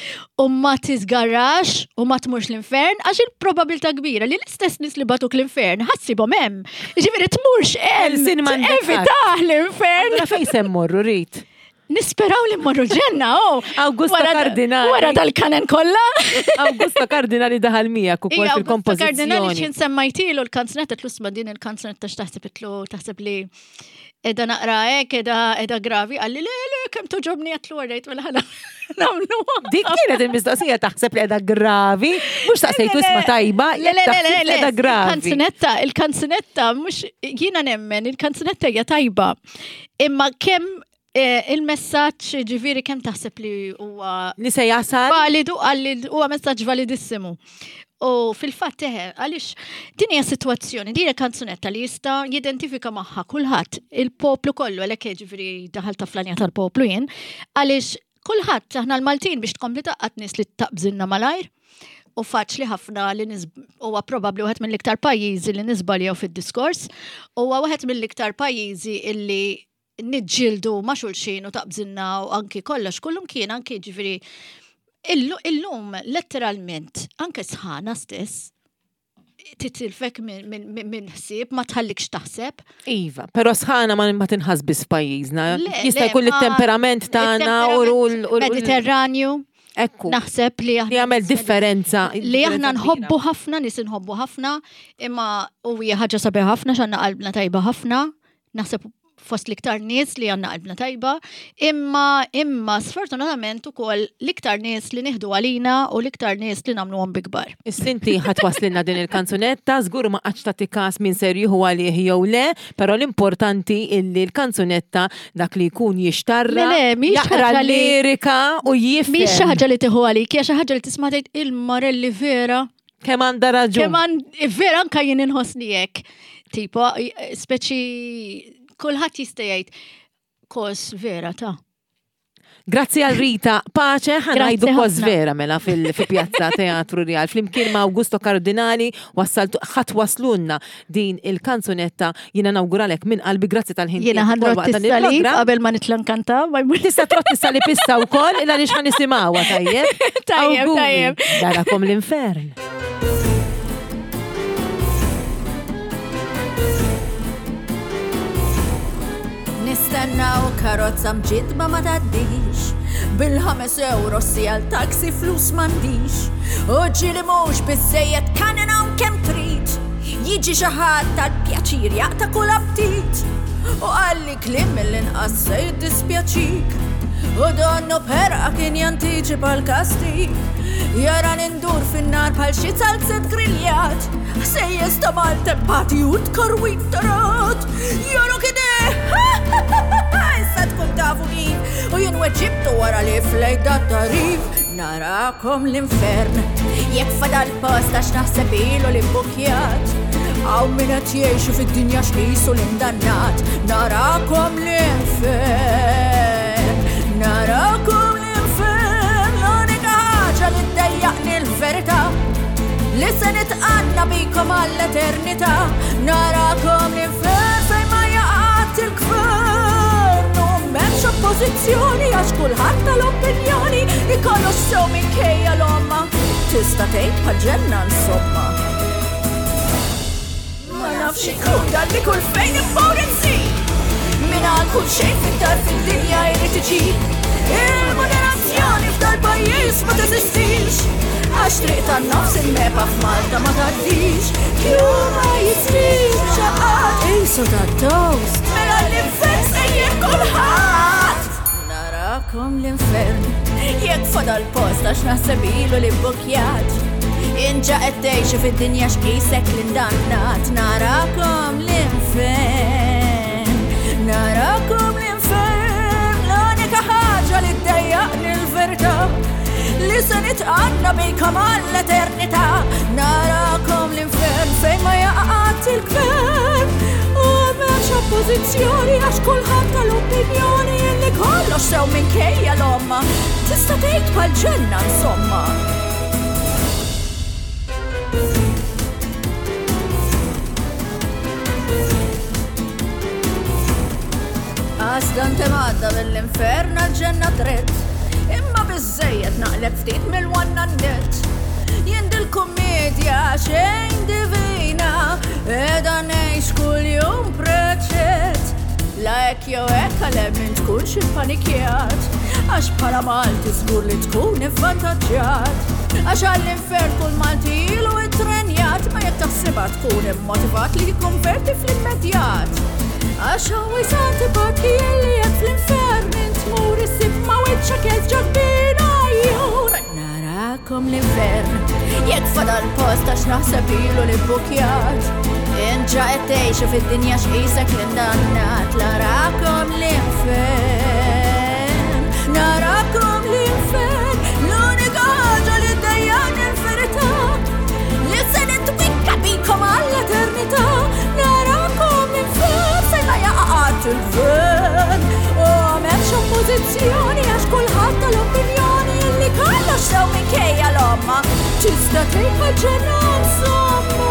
u ma tiżgarrax u ma tmurx l-infern għax il-probabilità kbira li l-istess nies li batuk l-infern ħassibhom hemm. Jiġifieri tmurx El-sin hemm m'għandek evitaħ l-infern. Allura fejn se mmorru rid? Nisperaw li mmorru ġenna, oh! Augusto Wara da- Cardinali. Wara dal-kanen kollha. Awgusto Cardinali daħal miegħek ukoll Ija, Augusto Cardinali fil-kompożizzjoni. xin semmajtilu l-kanzunet tlusma din il-kanzunet ta' xtaħseb itlu taħseb li edha naqra hekk, edha edha gravi, għalli le le kemm toġobni għatlu għarrejt mela ħana nagħmlu. Dik kienet il-mistoqsija taħseb li qiegħda gravi, mhux taqsejtu isma' tajba, Le, le, le, taħseb le, li le, qiegħda gravi. il-kanzunetta, il-kanzunetta, mux, jina nemmen, il-kanzunetta hija tajba. Imma kemm eh, il-messaġġ ġifieri kemm taħseb li huwa Li se jasal? validu għalli huwa messaġġ validissimu. U fil-fatt eħe, għaliex din hija sitwazzjoni, din hija kanzunetta li jista' jidentifika magħha kulħadd, il-poplu kollu għalhekk ġifieri daħal ta' flanja tal-poplu jien, għaliex kulħadd aħna l-Maltin biex tkompli taqqat nies li taqbżilna malajr u faċli ħafna li huwa probabbli wieħed mill-iktar pajjiżi li nisbaljew fid-diskors, huwa wieħed mill-iktar pajjiżi illi niġġieldu ma' xulxin u taqbżilna u anki kollox kullum kien anki ġifieri Illu, illum, letteralment, anke sħana stess, titilfek minn min, min, min ħsieb, ma tħallikx taħseb. Iva, però sħana ma ma tinħasbis f'pajjiżna. Le, Jista' le, jkun ma- it-temperament tagħna u il-temperament l Mediterranju, ekku. naħseb li Li jagħmel differenza. li aħna differenza nħobbu kbira. ħafna, nis nħobbu ħafna, imma u hija ħaġa sabiħ ħafna, xanna qalbna tajba ħafna, naħseb fost l-iktar nies li għandna qalbna tajba, imma imma sfortunatament ukoll l-iktar nies li nieħdu għalina u l-iktar nies li nagħmluhom bikbar. Is-sinti ħatwaslilna din il-kanzunetta, żgur ma qatt tagħti każ min ser jieħu għalih jew le, però l-importanti illi l-kanzunetta dak li jkun jixtarra, Le, le, mhix jaqra ħaġa li- l-lirika u jifhem. Mhix xi ħaġa li tieħu għalik, hija xi ħaġa li tisma' tgħid il-Marelli vera. Kemm għandha raġun. Kemm vera anke jien inħossni hekk. Tipo, speċi kulħadd jista' jgħid kos vera ta'. Grazzi għal Rita Pace, ħanajdu Grazzi kos ħafna. vera mela fil-pjazza Teatru Real. Flimkien ma' Augusto Cardinali wassaltu ħadd waslunna din il-kanzunetta jiena nawguralek minn qalbi grazzi tal-ħin. Jiena tiegħek ħandrot waqt dan tissalib il-programm. qabel ma nitla nkanta, ma jmur Tista' trot tissalib issa wkoll illa għaliex ħanisimgħuha tajjeb. Tajjeb, Awguri. tajjeb. Darakom l-infern. Nistennaw karozza mġidba ma taddix, bil-ħames euro sijal taksi flus mandix, uġi li mux bizzejet kanina un kem trit, jiġi xaħat tal-pjaċir jaqta kull aptit, u għalli klim mill-inqas se jiddispjaċik, u donnu perqa kien jantiċipa l-kastik, jara nindur fin-nar bħal xi salzet griljat, se jistamal tempati u tkarwit tarat, jaru kide, issa tkun tafu kif, u jien weġibtu wara li flejda tarif, narakom l-infern, jekk fadal post għax naħseb ilu li bukjat, għaw minnet jiexu fid-dinja xqisu l-indannat, narakom l-infern, narakom l-infern, l-unika ħaġa li d-dajjaqni l-verita, li se nitqanna bikom għall-eternità, narakom l-infern fej ma jaqat il-gvern, u m'hemmx oppożizzjoni għax kulħadd tal-opinjoni ikollu sew minkejja l-omma, tista' tgħid bħal-ġenna insomma. Ma nafx ikun dan li kull fejn immur insib, min għal kull xejn fid-dar fid-dinja jrid iġib, il-moderazzjoni f'dal pajjiż ma teżistix, għax triq tan-nofs il-mepa f'Malta ma tgħaddix, kju ma jisrix xaqat qisu tat-toast, mela l-infern sejjer kulħadd. Narakom l-infern, jekk fadal post għax naħseb ilu li bbukjat, inġa qed tgħixu fid-dinja x'qisek l-indannat, narakom l-infern, narakom l-infern, l-unika ħaġa li ddejjaqni l-verità, li se nitqanna bikom għall-eternità, narakom l-infern fejn ma jaqat il-gvern, u m'hemmx oppożizzjoni għax kulħadd tal-opinjoni li kollox sew minkejja l-omma, tista' tgħid bħal-ġenna insomma. Għasdan temadda mill-infern għal-ġenna dritt, imma bizzejiet naqlek ftit mill-wanna net. Jien dil-komedja xejn divina, edha nejx kull jum preċet. La ek jew ek għalem min tkun xi panikjat, għax bħala Malti żgur li tkun ivvantaġġjat. Għax għall-infern kull Malti ilu it-trenjat, ma jekk taħsibha tkun immotivat li jikkonverti fl-immedjat. Għax għawi santi bati jelli jek fl-infern intmur issib ma wiċċa kez ġabbina jur. Narakom l-infern, jek fadal post għax naħseb ilu li bukjat, inġa qed tgħixu fid-dinja x'qisek l-indannat, narakom l-infern, narakom l-infern, l-unika ħaġa li ddejjaqni l-verità, li se nitwikka bikom għall-eternità, narakom l-infern fejn ma jaqat il-gvern, u m'hemmx oppożizzjoni għax kulħadd tal-opinjoni li kollox sew minkejja l-omma, tista' tgħid bħal-ġenna insomma.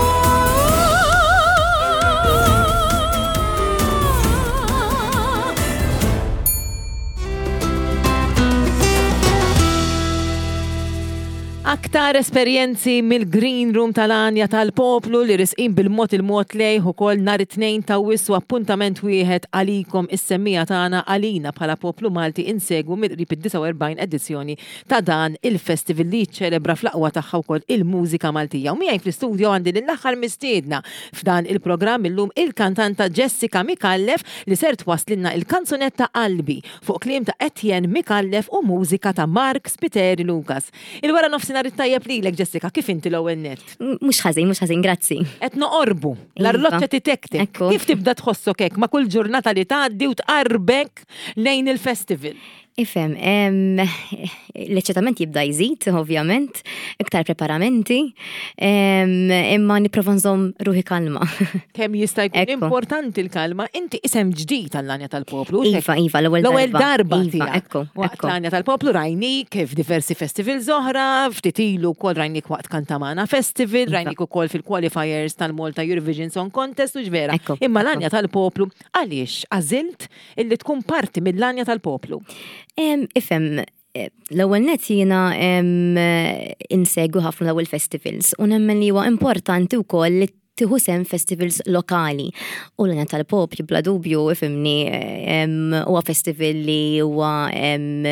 Aktar esperjenzi mill-Green Room tal-Anja tal-Poplu li risqin bil-mod il-mod lejh ukoll nhar it-tnejn ta' wissu appuntament wieħed għalikom is-semmija tagħna għalina bħala Poplu Malti insegwu mill-qrib id-disa' u erbgħin edizzjoni ta' dan il-festival li ċelebra fl-aqwa tagħha wkoll il-mużika Maltija. U miegħi fl-istudju għandi lill-aħħar mistiedna f'dan il-programm illum il-kantanta Jessica Mikallef li ser twaslilna il-kanzunetta Qalbi fuq kliem ta' Etienne Mikallef u mużika ta' Mark Spiteri Lucas. Il-wara nofsinhar it-tajjeb lilek Jessica, kif inti l-ewwel nett? Mhux ħażin, mhux ħażin, grazzi. Qed noqorbu, l-arloġġa titektek. Ekku. Kif tibda tħossok hekk ma' kull ġurnata li tgħaddi u tqarbek lejn il-festival? Ifhem, em, l-eċċitament jibda jżid, ovvjament, iktar preparamenti, em, imma nipprova nżomm ruħi kalma. Kemm jista' jkun Ekku. importanti l-kalma, inti isem ġdid tal-Anja tal-Poplu. Iva, iva, l-ewwel L-ewwel darba. darba Iva, tiegħek. ekku, Waqt ekku. l-Anja tal-Poplu rajnik f'diversi festivals oħra, ftit ilu wkoll rajnik waqt Kantamana Festival, Iva. rajnik ukoll fil-qualifiers tal-Malta Eurovision Song Contest u ġvera. Ekku, Imma ekku. l-Anja tal-Poplu għaliex għażilt illi tkun parti mill-Anja tal-Poplu. Em, Ifhem, eh, l-ewwel net jiena em, eh, insegwu ħafna l-ewwel festivals u nemmen li huwa importanti wkoll li tieħu sem festivals lokali. U l-Anja tal-Poplu bla dubju ifhimni em, huwa festival li huwa em,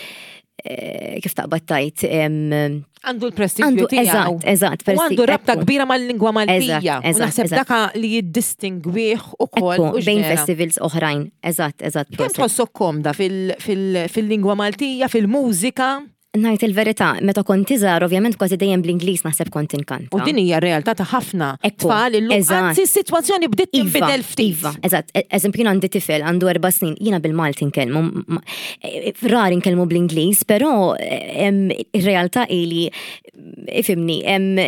eh, kif taqbad tajt em, Għandu l-prestiġju Għandu, tiegħu. eżatt, eżatt, U għandu rabta ekku. kbira mal-lingwa Maltija. Eżatt, U eżatt, naħseb eżatt. daka li jiddistingwih ukoll Ekku, u bejn ġvera. festivals oħrajn, eżatt, eżatt. Kemm proset. tħossok komda fil- fil- fil-lingwa Maltija, fil-mużika? Ngħid il-verità, meta kont iżgħar, ovvjament kważi dejjem bl-Ingliż naħseb kont inkanta. U din hija realtà ta' ħafna Ekku, tfal illum. eżatt. Anzi, s-sitwazzjoni bdiet tinbidel ftit. Iva, eżatt, e- eżempju jien għandi tifel għandu erba' snin, jiena bil-Malti nkellmu, m- m- e- rar nkellmu bl-Ingliż, però em, ir-realtà ili ifimni,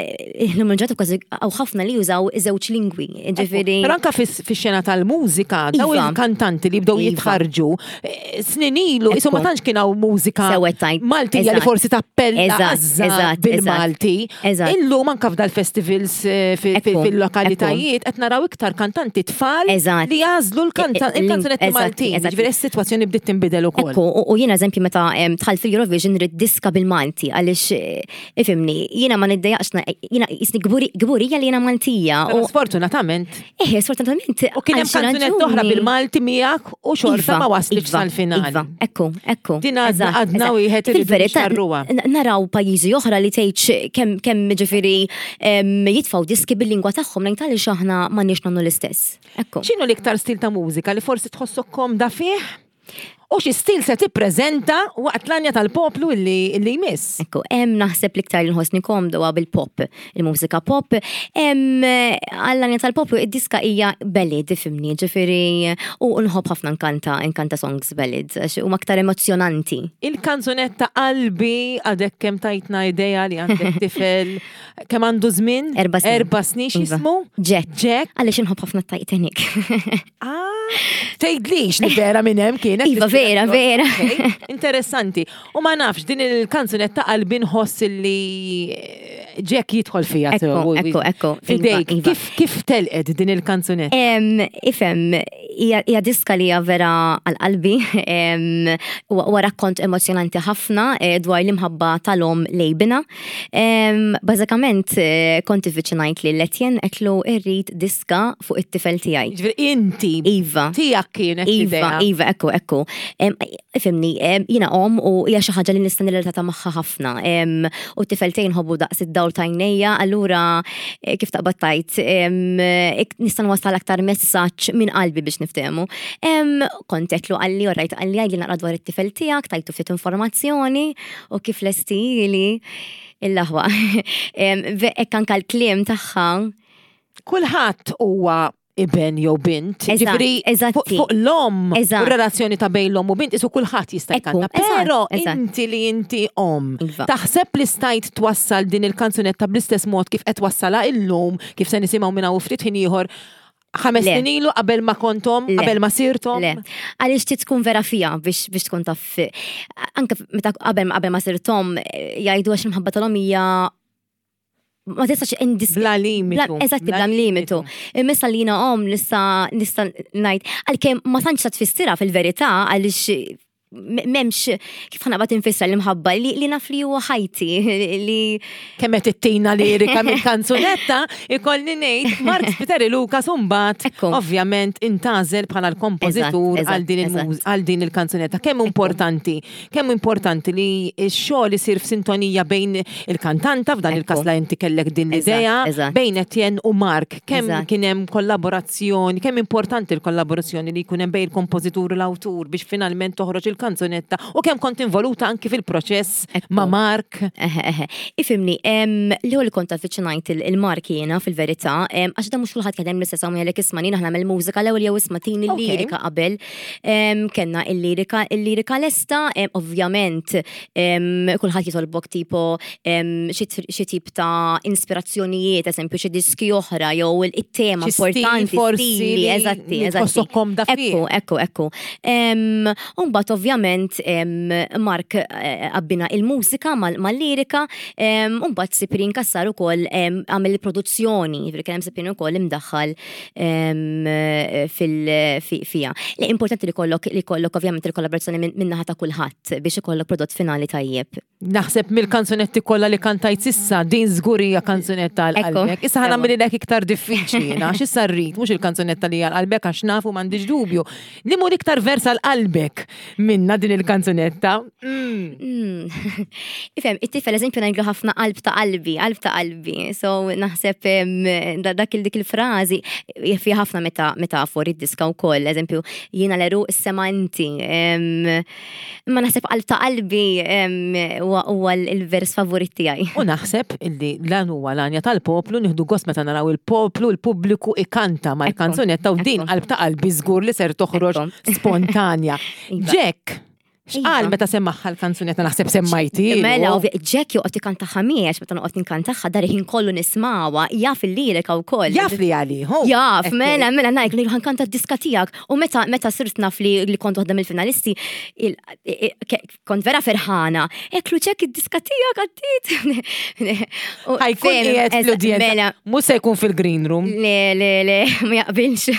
l-mġatu kważi għaw ħafna li jużaw żewġ lingwi, ġifieri. Però anka fis- fix-xena tal-mużika, daw Iva. il-kantanti li bdew Iva. jitħarġu, eh, snin ilu, Ekku. isu ma tantx kien hawn mużika Sewet tajt. Maltija li Eżatt. forsi tappella Eżatt, għaża eżatt, bil-Malti. eżatt. Illum anka f'dal festivals eh, fi- fi- Ekku, fil-lokalitajiet qed naraw iktar kantanti tfal Eżatt. li jażlu l-kanta- E- e- il-kanzunetti eżatt, Maltin. eżatt. Ġifieri s-sitwazzjoni bdiet tinbidel ukoll. Ekku, u- u jiena eżempju meta em, tħall fil-Eurovision rrid diska bil-Malti għaliex eh, ifimni, jiena ma niddejaqx na- jiena jisni gburi- gburija li jiena Maltija. Però U sfortunatament. eh, sfortunatament. U kien hemm għal xi kanzunet raġuni- oħra bil-Malti miegħek u xorta Iva, ma waslitx iva, sal-finali. Iva, ekku, ekku. Din għadna- eżatt, għadna eżatt. wieħed iridu Fil-verità, nixxarruha. n- naraw pajjiżi oħra li tgħidx kemm kemm ġifieri em, jitfgħu diski bil-lingwa tagħhom lejn għaliex aħna m'għandniex nagħmlu l-istess. Ekku. X'inhu l-iktar stil ta' mużika li forsi tħossok komda fih? U xi stil se tippreżenta waqt l-Anja tal-Poplu illi illi jmiss? Ekku, hemm naħseb l-iktar li nħossni komdu huwa bil-pop, il-mużika pop. Hemm għall-Anja tal-Poplu id-diska hija ballad ifimni, ġifieri u nħobb ħafna nkanta nkanta songs ballad għax huma aktar emozjonanti. Il-kanzunetta Qalbi għadek kemm tajtna idea li għandek tifel kemm għandu żmien? Erba' snin. Erba' snin Iva. x'ismu? Jack. Jack. Għaliex inħobb ħafna Titanic. Ah, tgħidlix li vera minn hemm kienet. Iva, vera, vera. Okay, interessanti. U ma nafx din il-kanzunetta Qalbi nħoss li Jack jidħol fija. Ekku, sew. ekku, ekku. Fidejk, Iva, iva. kif kif telqed din il-kanzunetta? Em, ifem, hija hija diska li hija vera għal-qalbi, em, u huwa rakkont emozjonanti ħafna eh, dwar l-imħabba tal-om lejbina. Em, Bażikament eh, konti viċinajt li l-Etjen qedlu irrid diska fuq it-tifel tiegħi. Ġifieri inti Iva. tiegħek kienet Iva, idea. Iva, ekku, ekku. Em, Ifimni, em, jina om u hija xi ħaġa li nista' nirrelata magħha ħafna. Em, U t-tifeltejn ħobbu daqs id-dawl tajnejja, allura eh, kif taqbad tajt, em, ik- nista' nwassal aktar messaġġ minn qalbi biex niftehmu. Em, Kontetlu għalli, u rajt għalli għalli naqra dwar it-tifel tiegħek, tajtu ftit informazzjoni u kif lestili il-laħwa. Ekk anka l-kliem tagħha. Kulħadd huwa iben jew bint. Eżatt, Ġifieri eżatti. fuq fuq l-om u Eżatt. relazzjoni ta' bejn l-om u bint isu kulħadd jista' Ekku, jkanta. eżatt, Però eżatt. inti li inti om. Iva. Taħseb li stajt twassal din il-kanzunetta bl-istess mod kif qed wassala illum, kif se nisimgħu minn hawn ftit ħin ieħor ħames Le. snin ilu qabel ma kontom, Le. qabel ma sirtom. Le, għaliex ti tkun vera fija biex biex tkun taf. Anke meta qabel qabel ma sirtom jgħidu għax imħabba tal-hom hija ma tistax indis. Bla limitu. Eżatti, bla limitu. Imissa li jina om nista nista ngħid għalkemm ma tantx sa tfissira fil-verità għaliex memx kif ħanaqbad infissra l-imħabba li li naf li huwa ħajti li Kemm qed ittina lirika mill-kanzunetta, ikolli ngħid Mark Spiteri Lucas imbagħad Ekku. ovvjament intażel bħala l-kompożitur Eżatt, għal din eżatt, il-muż għal din il-kanzunetta. Kemm importanti, kemm importanti li x-xogħol isir f'sintonija bejn il-kantanta f'dan Ekku. il-każ la inti kellek din Eżatt, l-idea eżatt. bejn Etienne u Mark. Kemm Eżatt. kien hemm kollaborazzjoni, kemm importanti l-kollaborazzjoni li jkun hemm bejn il-kompożitur u l-awtur biex finalment toħroġ il-kanzunetta u kemm kont involuta anki fil-proċess Ekku. ma' Mark. Eħe, eħe. Ifimni, li u li kont affiċinajt il-mark jena fil-verità, em, għax da mux kulħadd kien hemm l-istess għamja li ismani naħna mill-mużika l-ewwel jew ismatini Okay. l-lirika qabel. Em, Kenna il-lirika il-lirika lesta, em, ovvjament em, kulħadd jitolbok tipo em, xi tr- xi tip ta' ispirazzjonijiet, eżempju xi diski oħra jew il-tema Xi stil importanti, forsi stili, li- eżatti, li eżatti. tħossok komda fih. Ekku, ekku, ekku. Em, Umbat ovvjament em, Mark eh, abbina il-mużika mal- mal-lirika, em, umbat Siprin kassar ukoll em, għamil il-produzzjoni, jifri kien hemm Siprin ukoll imdaħħal em, eh, fil- fi- fija. Li importanti li kollok li kollok ovvjament il-kollaborazzjoni min- minnaħa ta' kulħadd biex ikollok prodott finali tajjeb. Naħseb mill-kanzunetti kollha li kantajt sissa din żgurija kanzunetta għal Ekku. qalbek. Issa ħana Ewa. millek iktar diffiċli jiena għax issa rrid mhux il-kanzunetta li għal qalbek għax nafu m'għandix dubju. Li mur iktar versa għal qalbek minna din il-kanzunetta. Mm. Mm. Ifem, it-tifel eżempju ngħidlu ħafna qalb ta' qalbi, qalb ta' qalbi. So naħseb em, da- dak il dik il-frażi fi ħafna meta metafori diska wkoll, eżempju jiena l-eru s-sema inti. em, Ma naħseb qalb ta' qalbi em, huwa huwa il-vers favorit tiegħi. U naħseb illi lan huwa l-anja tal-poplu nieħdu gost meta naraw il-poplu, il-pubbliku ikanta ma' Ekku, l-kanzunetta u din ekku. qalb ta' qalbi żgur li ser toħroġ Ekku. spontanja. Iva. Jack, x'qal Iva. meta semmaħħa l-kanzunetta naħseb semmajti. Mela, ovvja, Jack joqgħod ikanta ħamiex meta noqgħod ninkantaħħa dar ħin kollu nismawa, jaf il-lirika wkoll. Jaf li għali, hu. Jaf, Ekku. mela, mela najk li ħankanta d-diska tijak. U meta meta sirt naf li li kont waħda mill-finalisti, il- i- i- ke- kont vera ferħana. Eklu ċek id-diska tijak għaddit. Ħajkun qiegħed fl-udjenza. Mela, Mhux se jkun fil-green room. le, le, le, ma jaqbilx.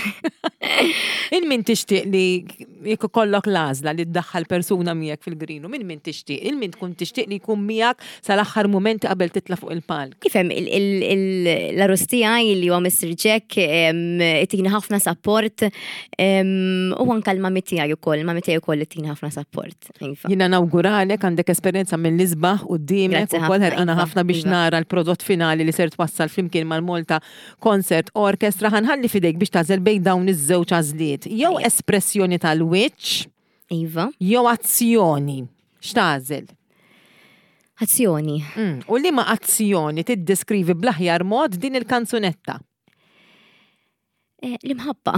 Il-min tixtieq li jekk kollok l-għażla li tdaħħal persuna miegħek fil-green room, il-min tixtieq, il-min tkun tixtieq li jkun miegħek sal-aħħar momenti qabel titla' fuq il-palk. Kifem, l-arus tijaj li huwa mister Jack itina ħafna support u anka l-mami tijaj u koll, mami tijaj u koll itina ħafna support. Iva. Jina nawguralek għandek esperjenza minn l-isbaħ u d-dimek Grazzi u kol ħafna, ħerqana Iva, ħafna biex Iva. nara l-prodott finali li ser twassal flimkien mal-Malta Concert Orchestra. Ħanħalli fidejk biex tażel bejn dawn iż-żewġ għażliet. Jew Ejja. espressjoni tal-wiċċ, Iva, jew azzjoni. X'tażel? azzjoni. Mm. U li ma azzjoni tiddeskrivi bl-aħjar mod din il-kanzunetta? Eh, L-imħabba.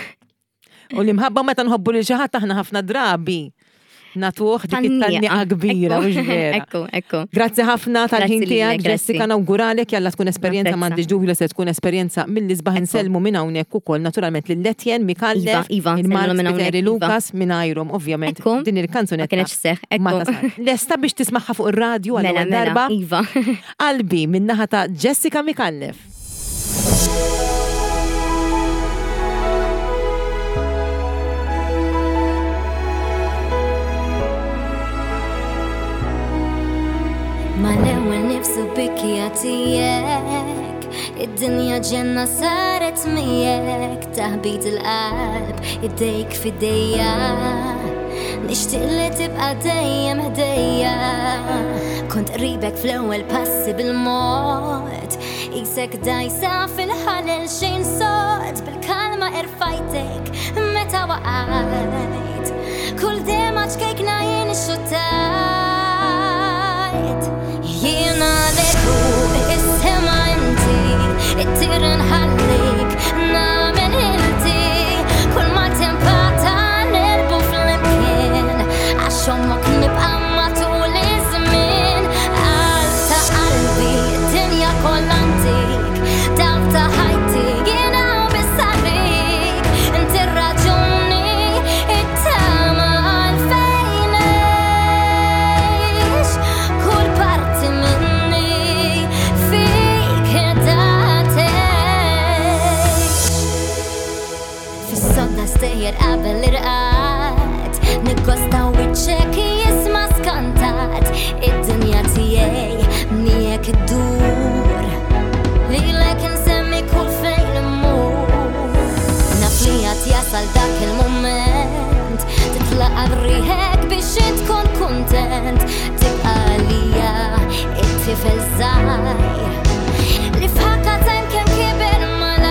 U li mħabba meta nħobbu li xi ħadd aħna ħafna drabi natuħ dik it-tannija kbira u ġvera. Ekku, ekku. Grazzi ħafna tal-ħin Grazzi lilek, tiegħek, grazzi. Jessica, nawguralek jalla tkun esperjenza Napprezza. m'għandix dubju li se tkun esperjenza mill-isbaħ Ekku. insellmu minn hawnhekk ukoll naturalment lil Letjen Mikallef, Iva, Iva, il-Mark nsellmu minn Spiteri hawnhekk, Iva. Lukas minn Ajrum, ovvjament. Ekku. Din Ma il-kanzunetta. kienx seħ, ma ekku. tasal. Lesta biex tismaħħa fuq ir-radju għal Mela, ewwel mela, darba. Iva. Qalbi min-naħa ta' Jessica Mikallef. Ma l-ewwel nifsu bikki għatijek, id-dinja ġenna saret mijek, taħbit il-qalb, id-dejk fidejja, nishtiq li tibqa dejjem ħdejja. Kont qribek fl-ewwel passi bil-mod, isek dajsa fil-ħalel xejn sod, bil-kalma irfajtek meta waqajt, kull dema ċkejkna jien xutajt. Jiena leku is-sema inti, it-tir nħallik namen inti, kull ma tempata nirbu fl-imkien, għax ommok nibqa' matul iż-żmien. Qalb ta' qalbi, id-dinja kollha antik, dawk ta' ħajti jiena bissarrik, inti r-raġuni, it-tama għalfejn għex, kull parti minni li f'ħakka tajn kemm kiber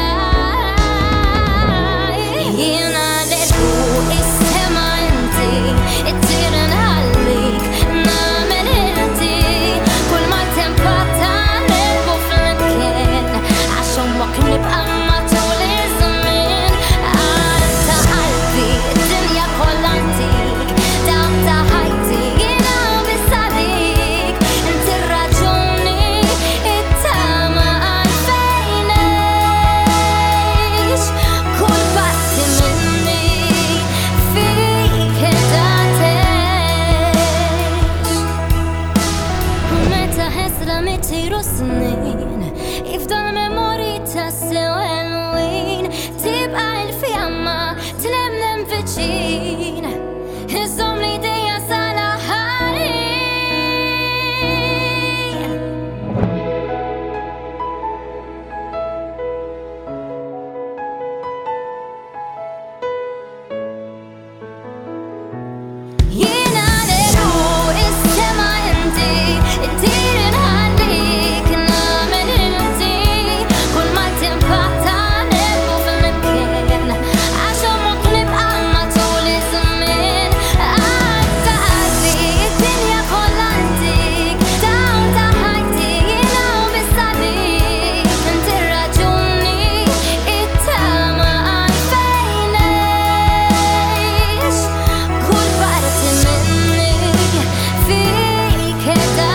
malaj. Jiena leku is-sema inti, it-tir nħallik nagħmel inti, kull ma tempata nelbu flimkien, għax hawnhekk nibqa' matul iż-żmien. Anta qalbi, id-dinja kollha antik, dawk ta' ħajti jiena biss għalik, inti r-raġuni, it-tama għalfejn ngħix, kull parti minni fik qiegħda tgħix. Meta ħesra mitiru snin, jifdal memori ta' sew ħelwin, tibqa' il-fjamma tlemlem viċin, iżżomm l-idea sal-aħħarin. Jiena leru is-sema inti, it-tir nħallik nagħmel inti, kull ma tempata nelbu flimkien, għax hawnhekk nibqa' matul iż-żmien. Anta qalbi, id-dinja kollha antik, dawn ta' ħajti jiena biss għalik, inti r-raġuni, it-tama għalfejn ngħix, kull parti minni fik qiegħda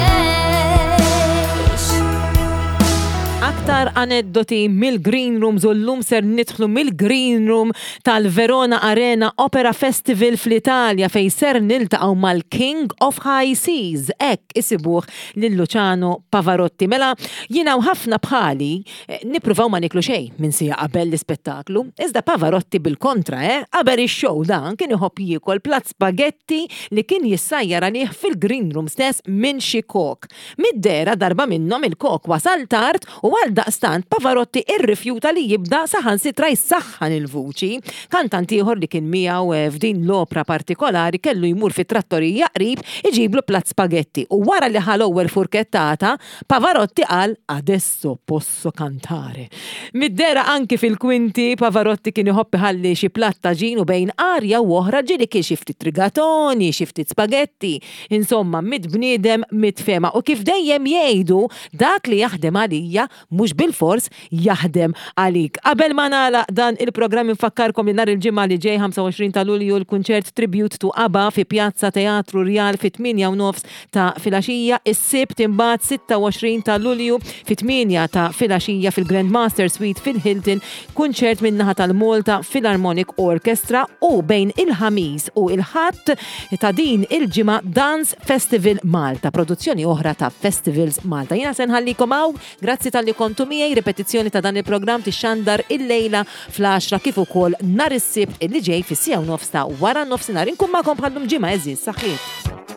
tgħix. Aktar aneddoti mill-Green Rooms u llum ser nidħlu mill-Green Room tal-Verona Arena Opera Festival fl-Italja fej ser niltaqgħu mal-King of High Seas. Ek isibuh lil Luciano Pavarotti. Mela jiena u ħafna bħali eh, nippruvaw ma niklu xejn minn sija qabel l-ispettaklu. Iżda Pavarotti bil-kontra, eh, qabel ix-show dan kien iħobb jiekol platt spagetti li kien jissajjar għalih fil-Green Room stess minn xi kok. Mid-dera darba minnhom il-kok wasal tard u għal daqstant Pavarotti irrifjuta li jibda saħansitra jsaħħan il-vuċi. Kantant ieħor li kien miegħu eh, f'din l-opra partikolari kellu jmur fit-trattorija qrib iġiblu platt spagetti u wara li ħal ewwel furkettata Pavarotti qal adesso posso cantare. Mid-dera anki fil-kwinti Pavarotti kien iħobb iħalli xi platt ta' ġin u bejn arja u oħra ġieli kien xi ftit rigatoni, xi ftit spagetti. Insomma, mid-bniedem mid-fema u kif dejjem jgħidu dak li jaħdem għalija mhux bil-fors jaħdem għalik. Qabel ma nagħlaq dan il-programm infakkarkom li nhar il-ġimgħa li ġej ħamsa u għoxrin ta' Lulju l-kunċert Tribute to ABBA fi Pjazza Teatru Real fit-tminja u nofs ta' filgħaxija, is-sibt imbagħad sitta u għoxrin ta' Lulju fit-tminja ta' filgħaxija fil-Grandmaster Suite fil-Hilton, kunċert min-naħa tal-Malta Philharmonic Orchestra u bejn il-ħamis u il-ħadd ta' din il-ġimgħa Dance Festival Malta, produzzjoni oħra ta' Festivals Malta. Jiena se nħallikom hawn, grazzi tal-li kontu miegħi, ripetizzjoni ta' dan il-programm tixxandar il-lejla fl-għaxra kif ukoll nhar is-sibt illi ġej fis-sija u nofs ta' wara nofsinhar. Inkun magħkom bħallum ġimgħa eżiż saħħiet.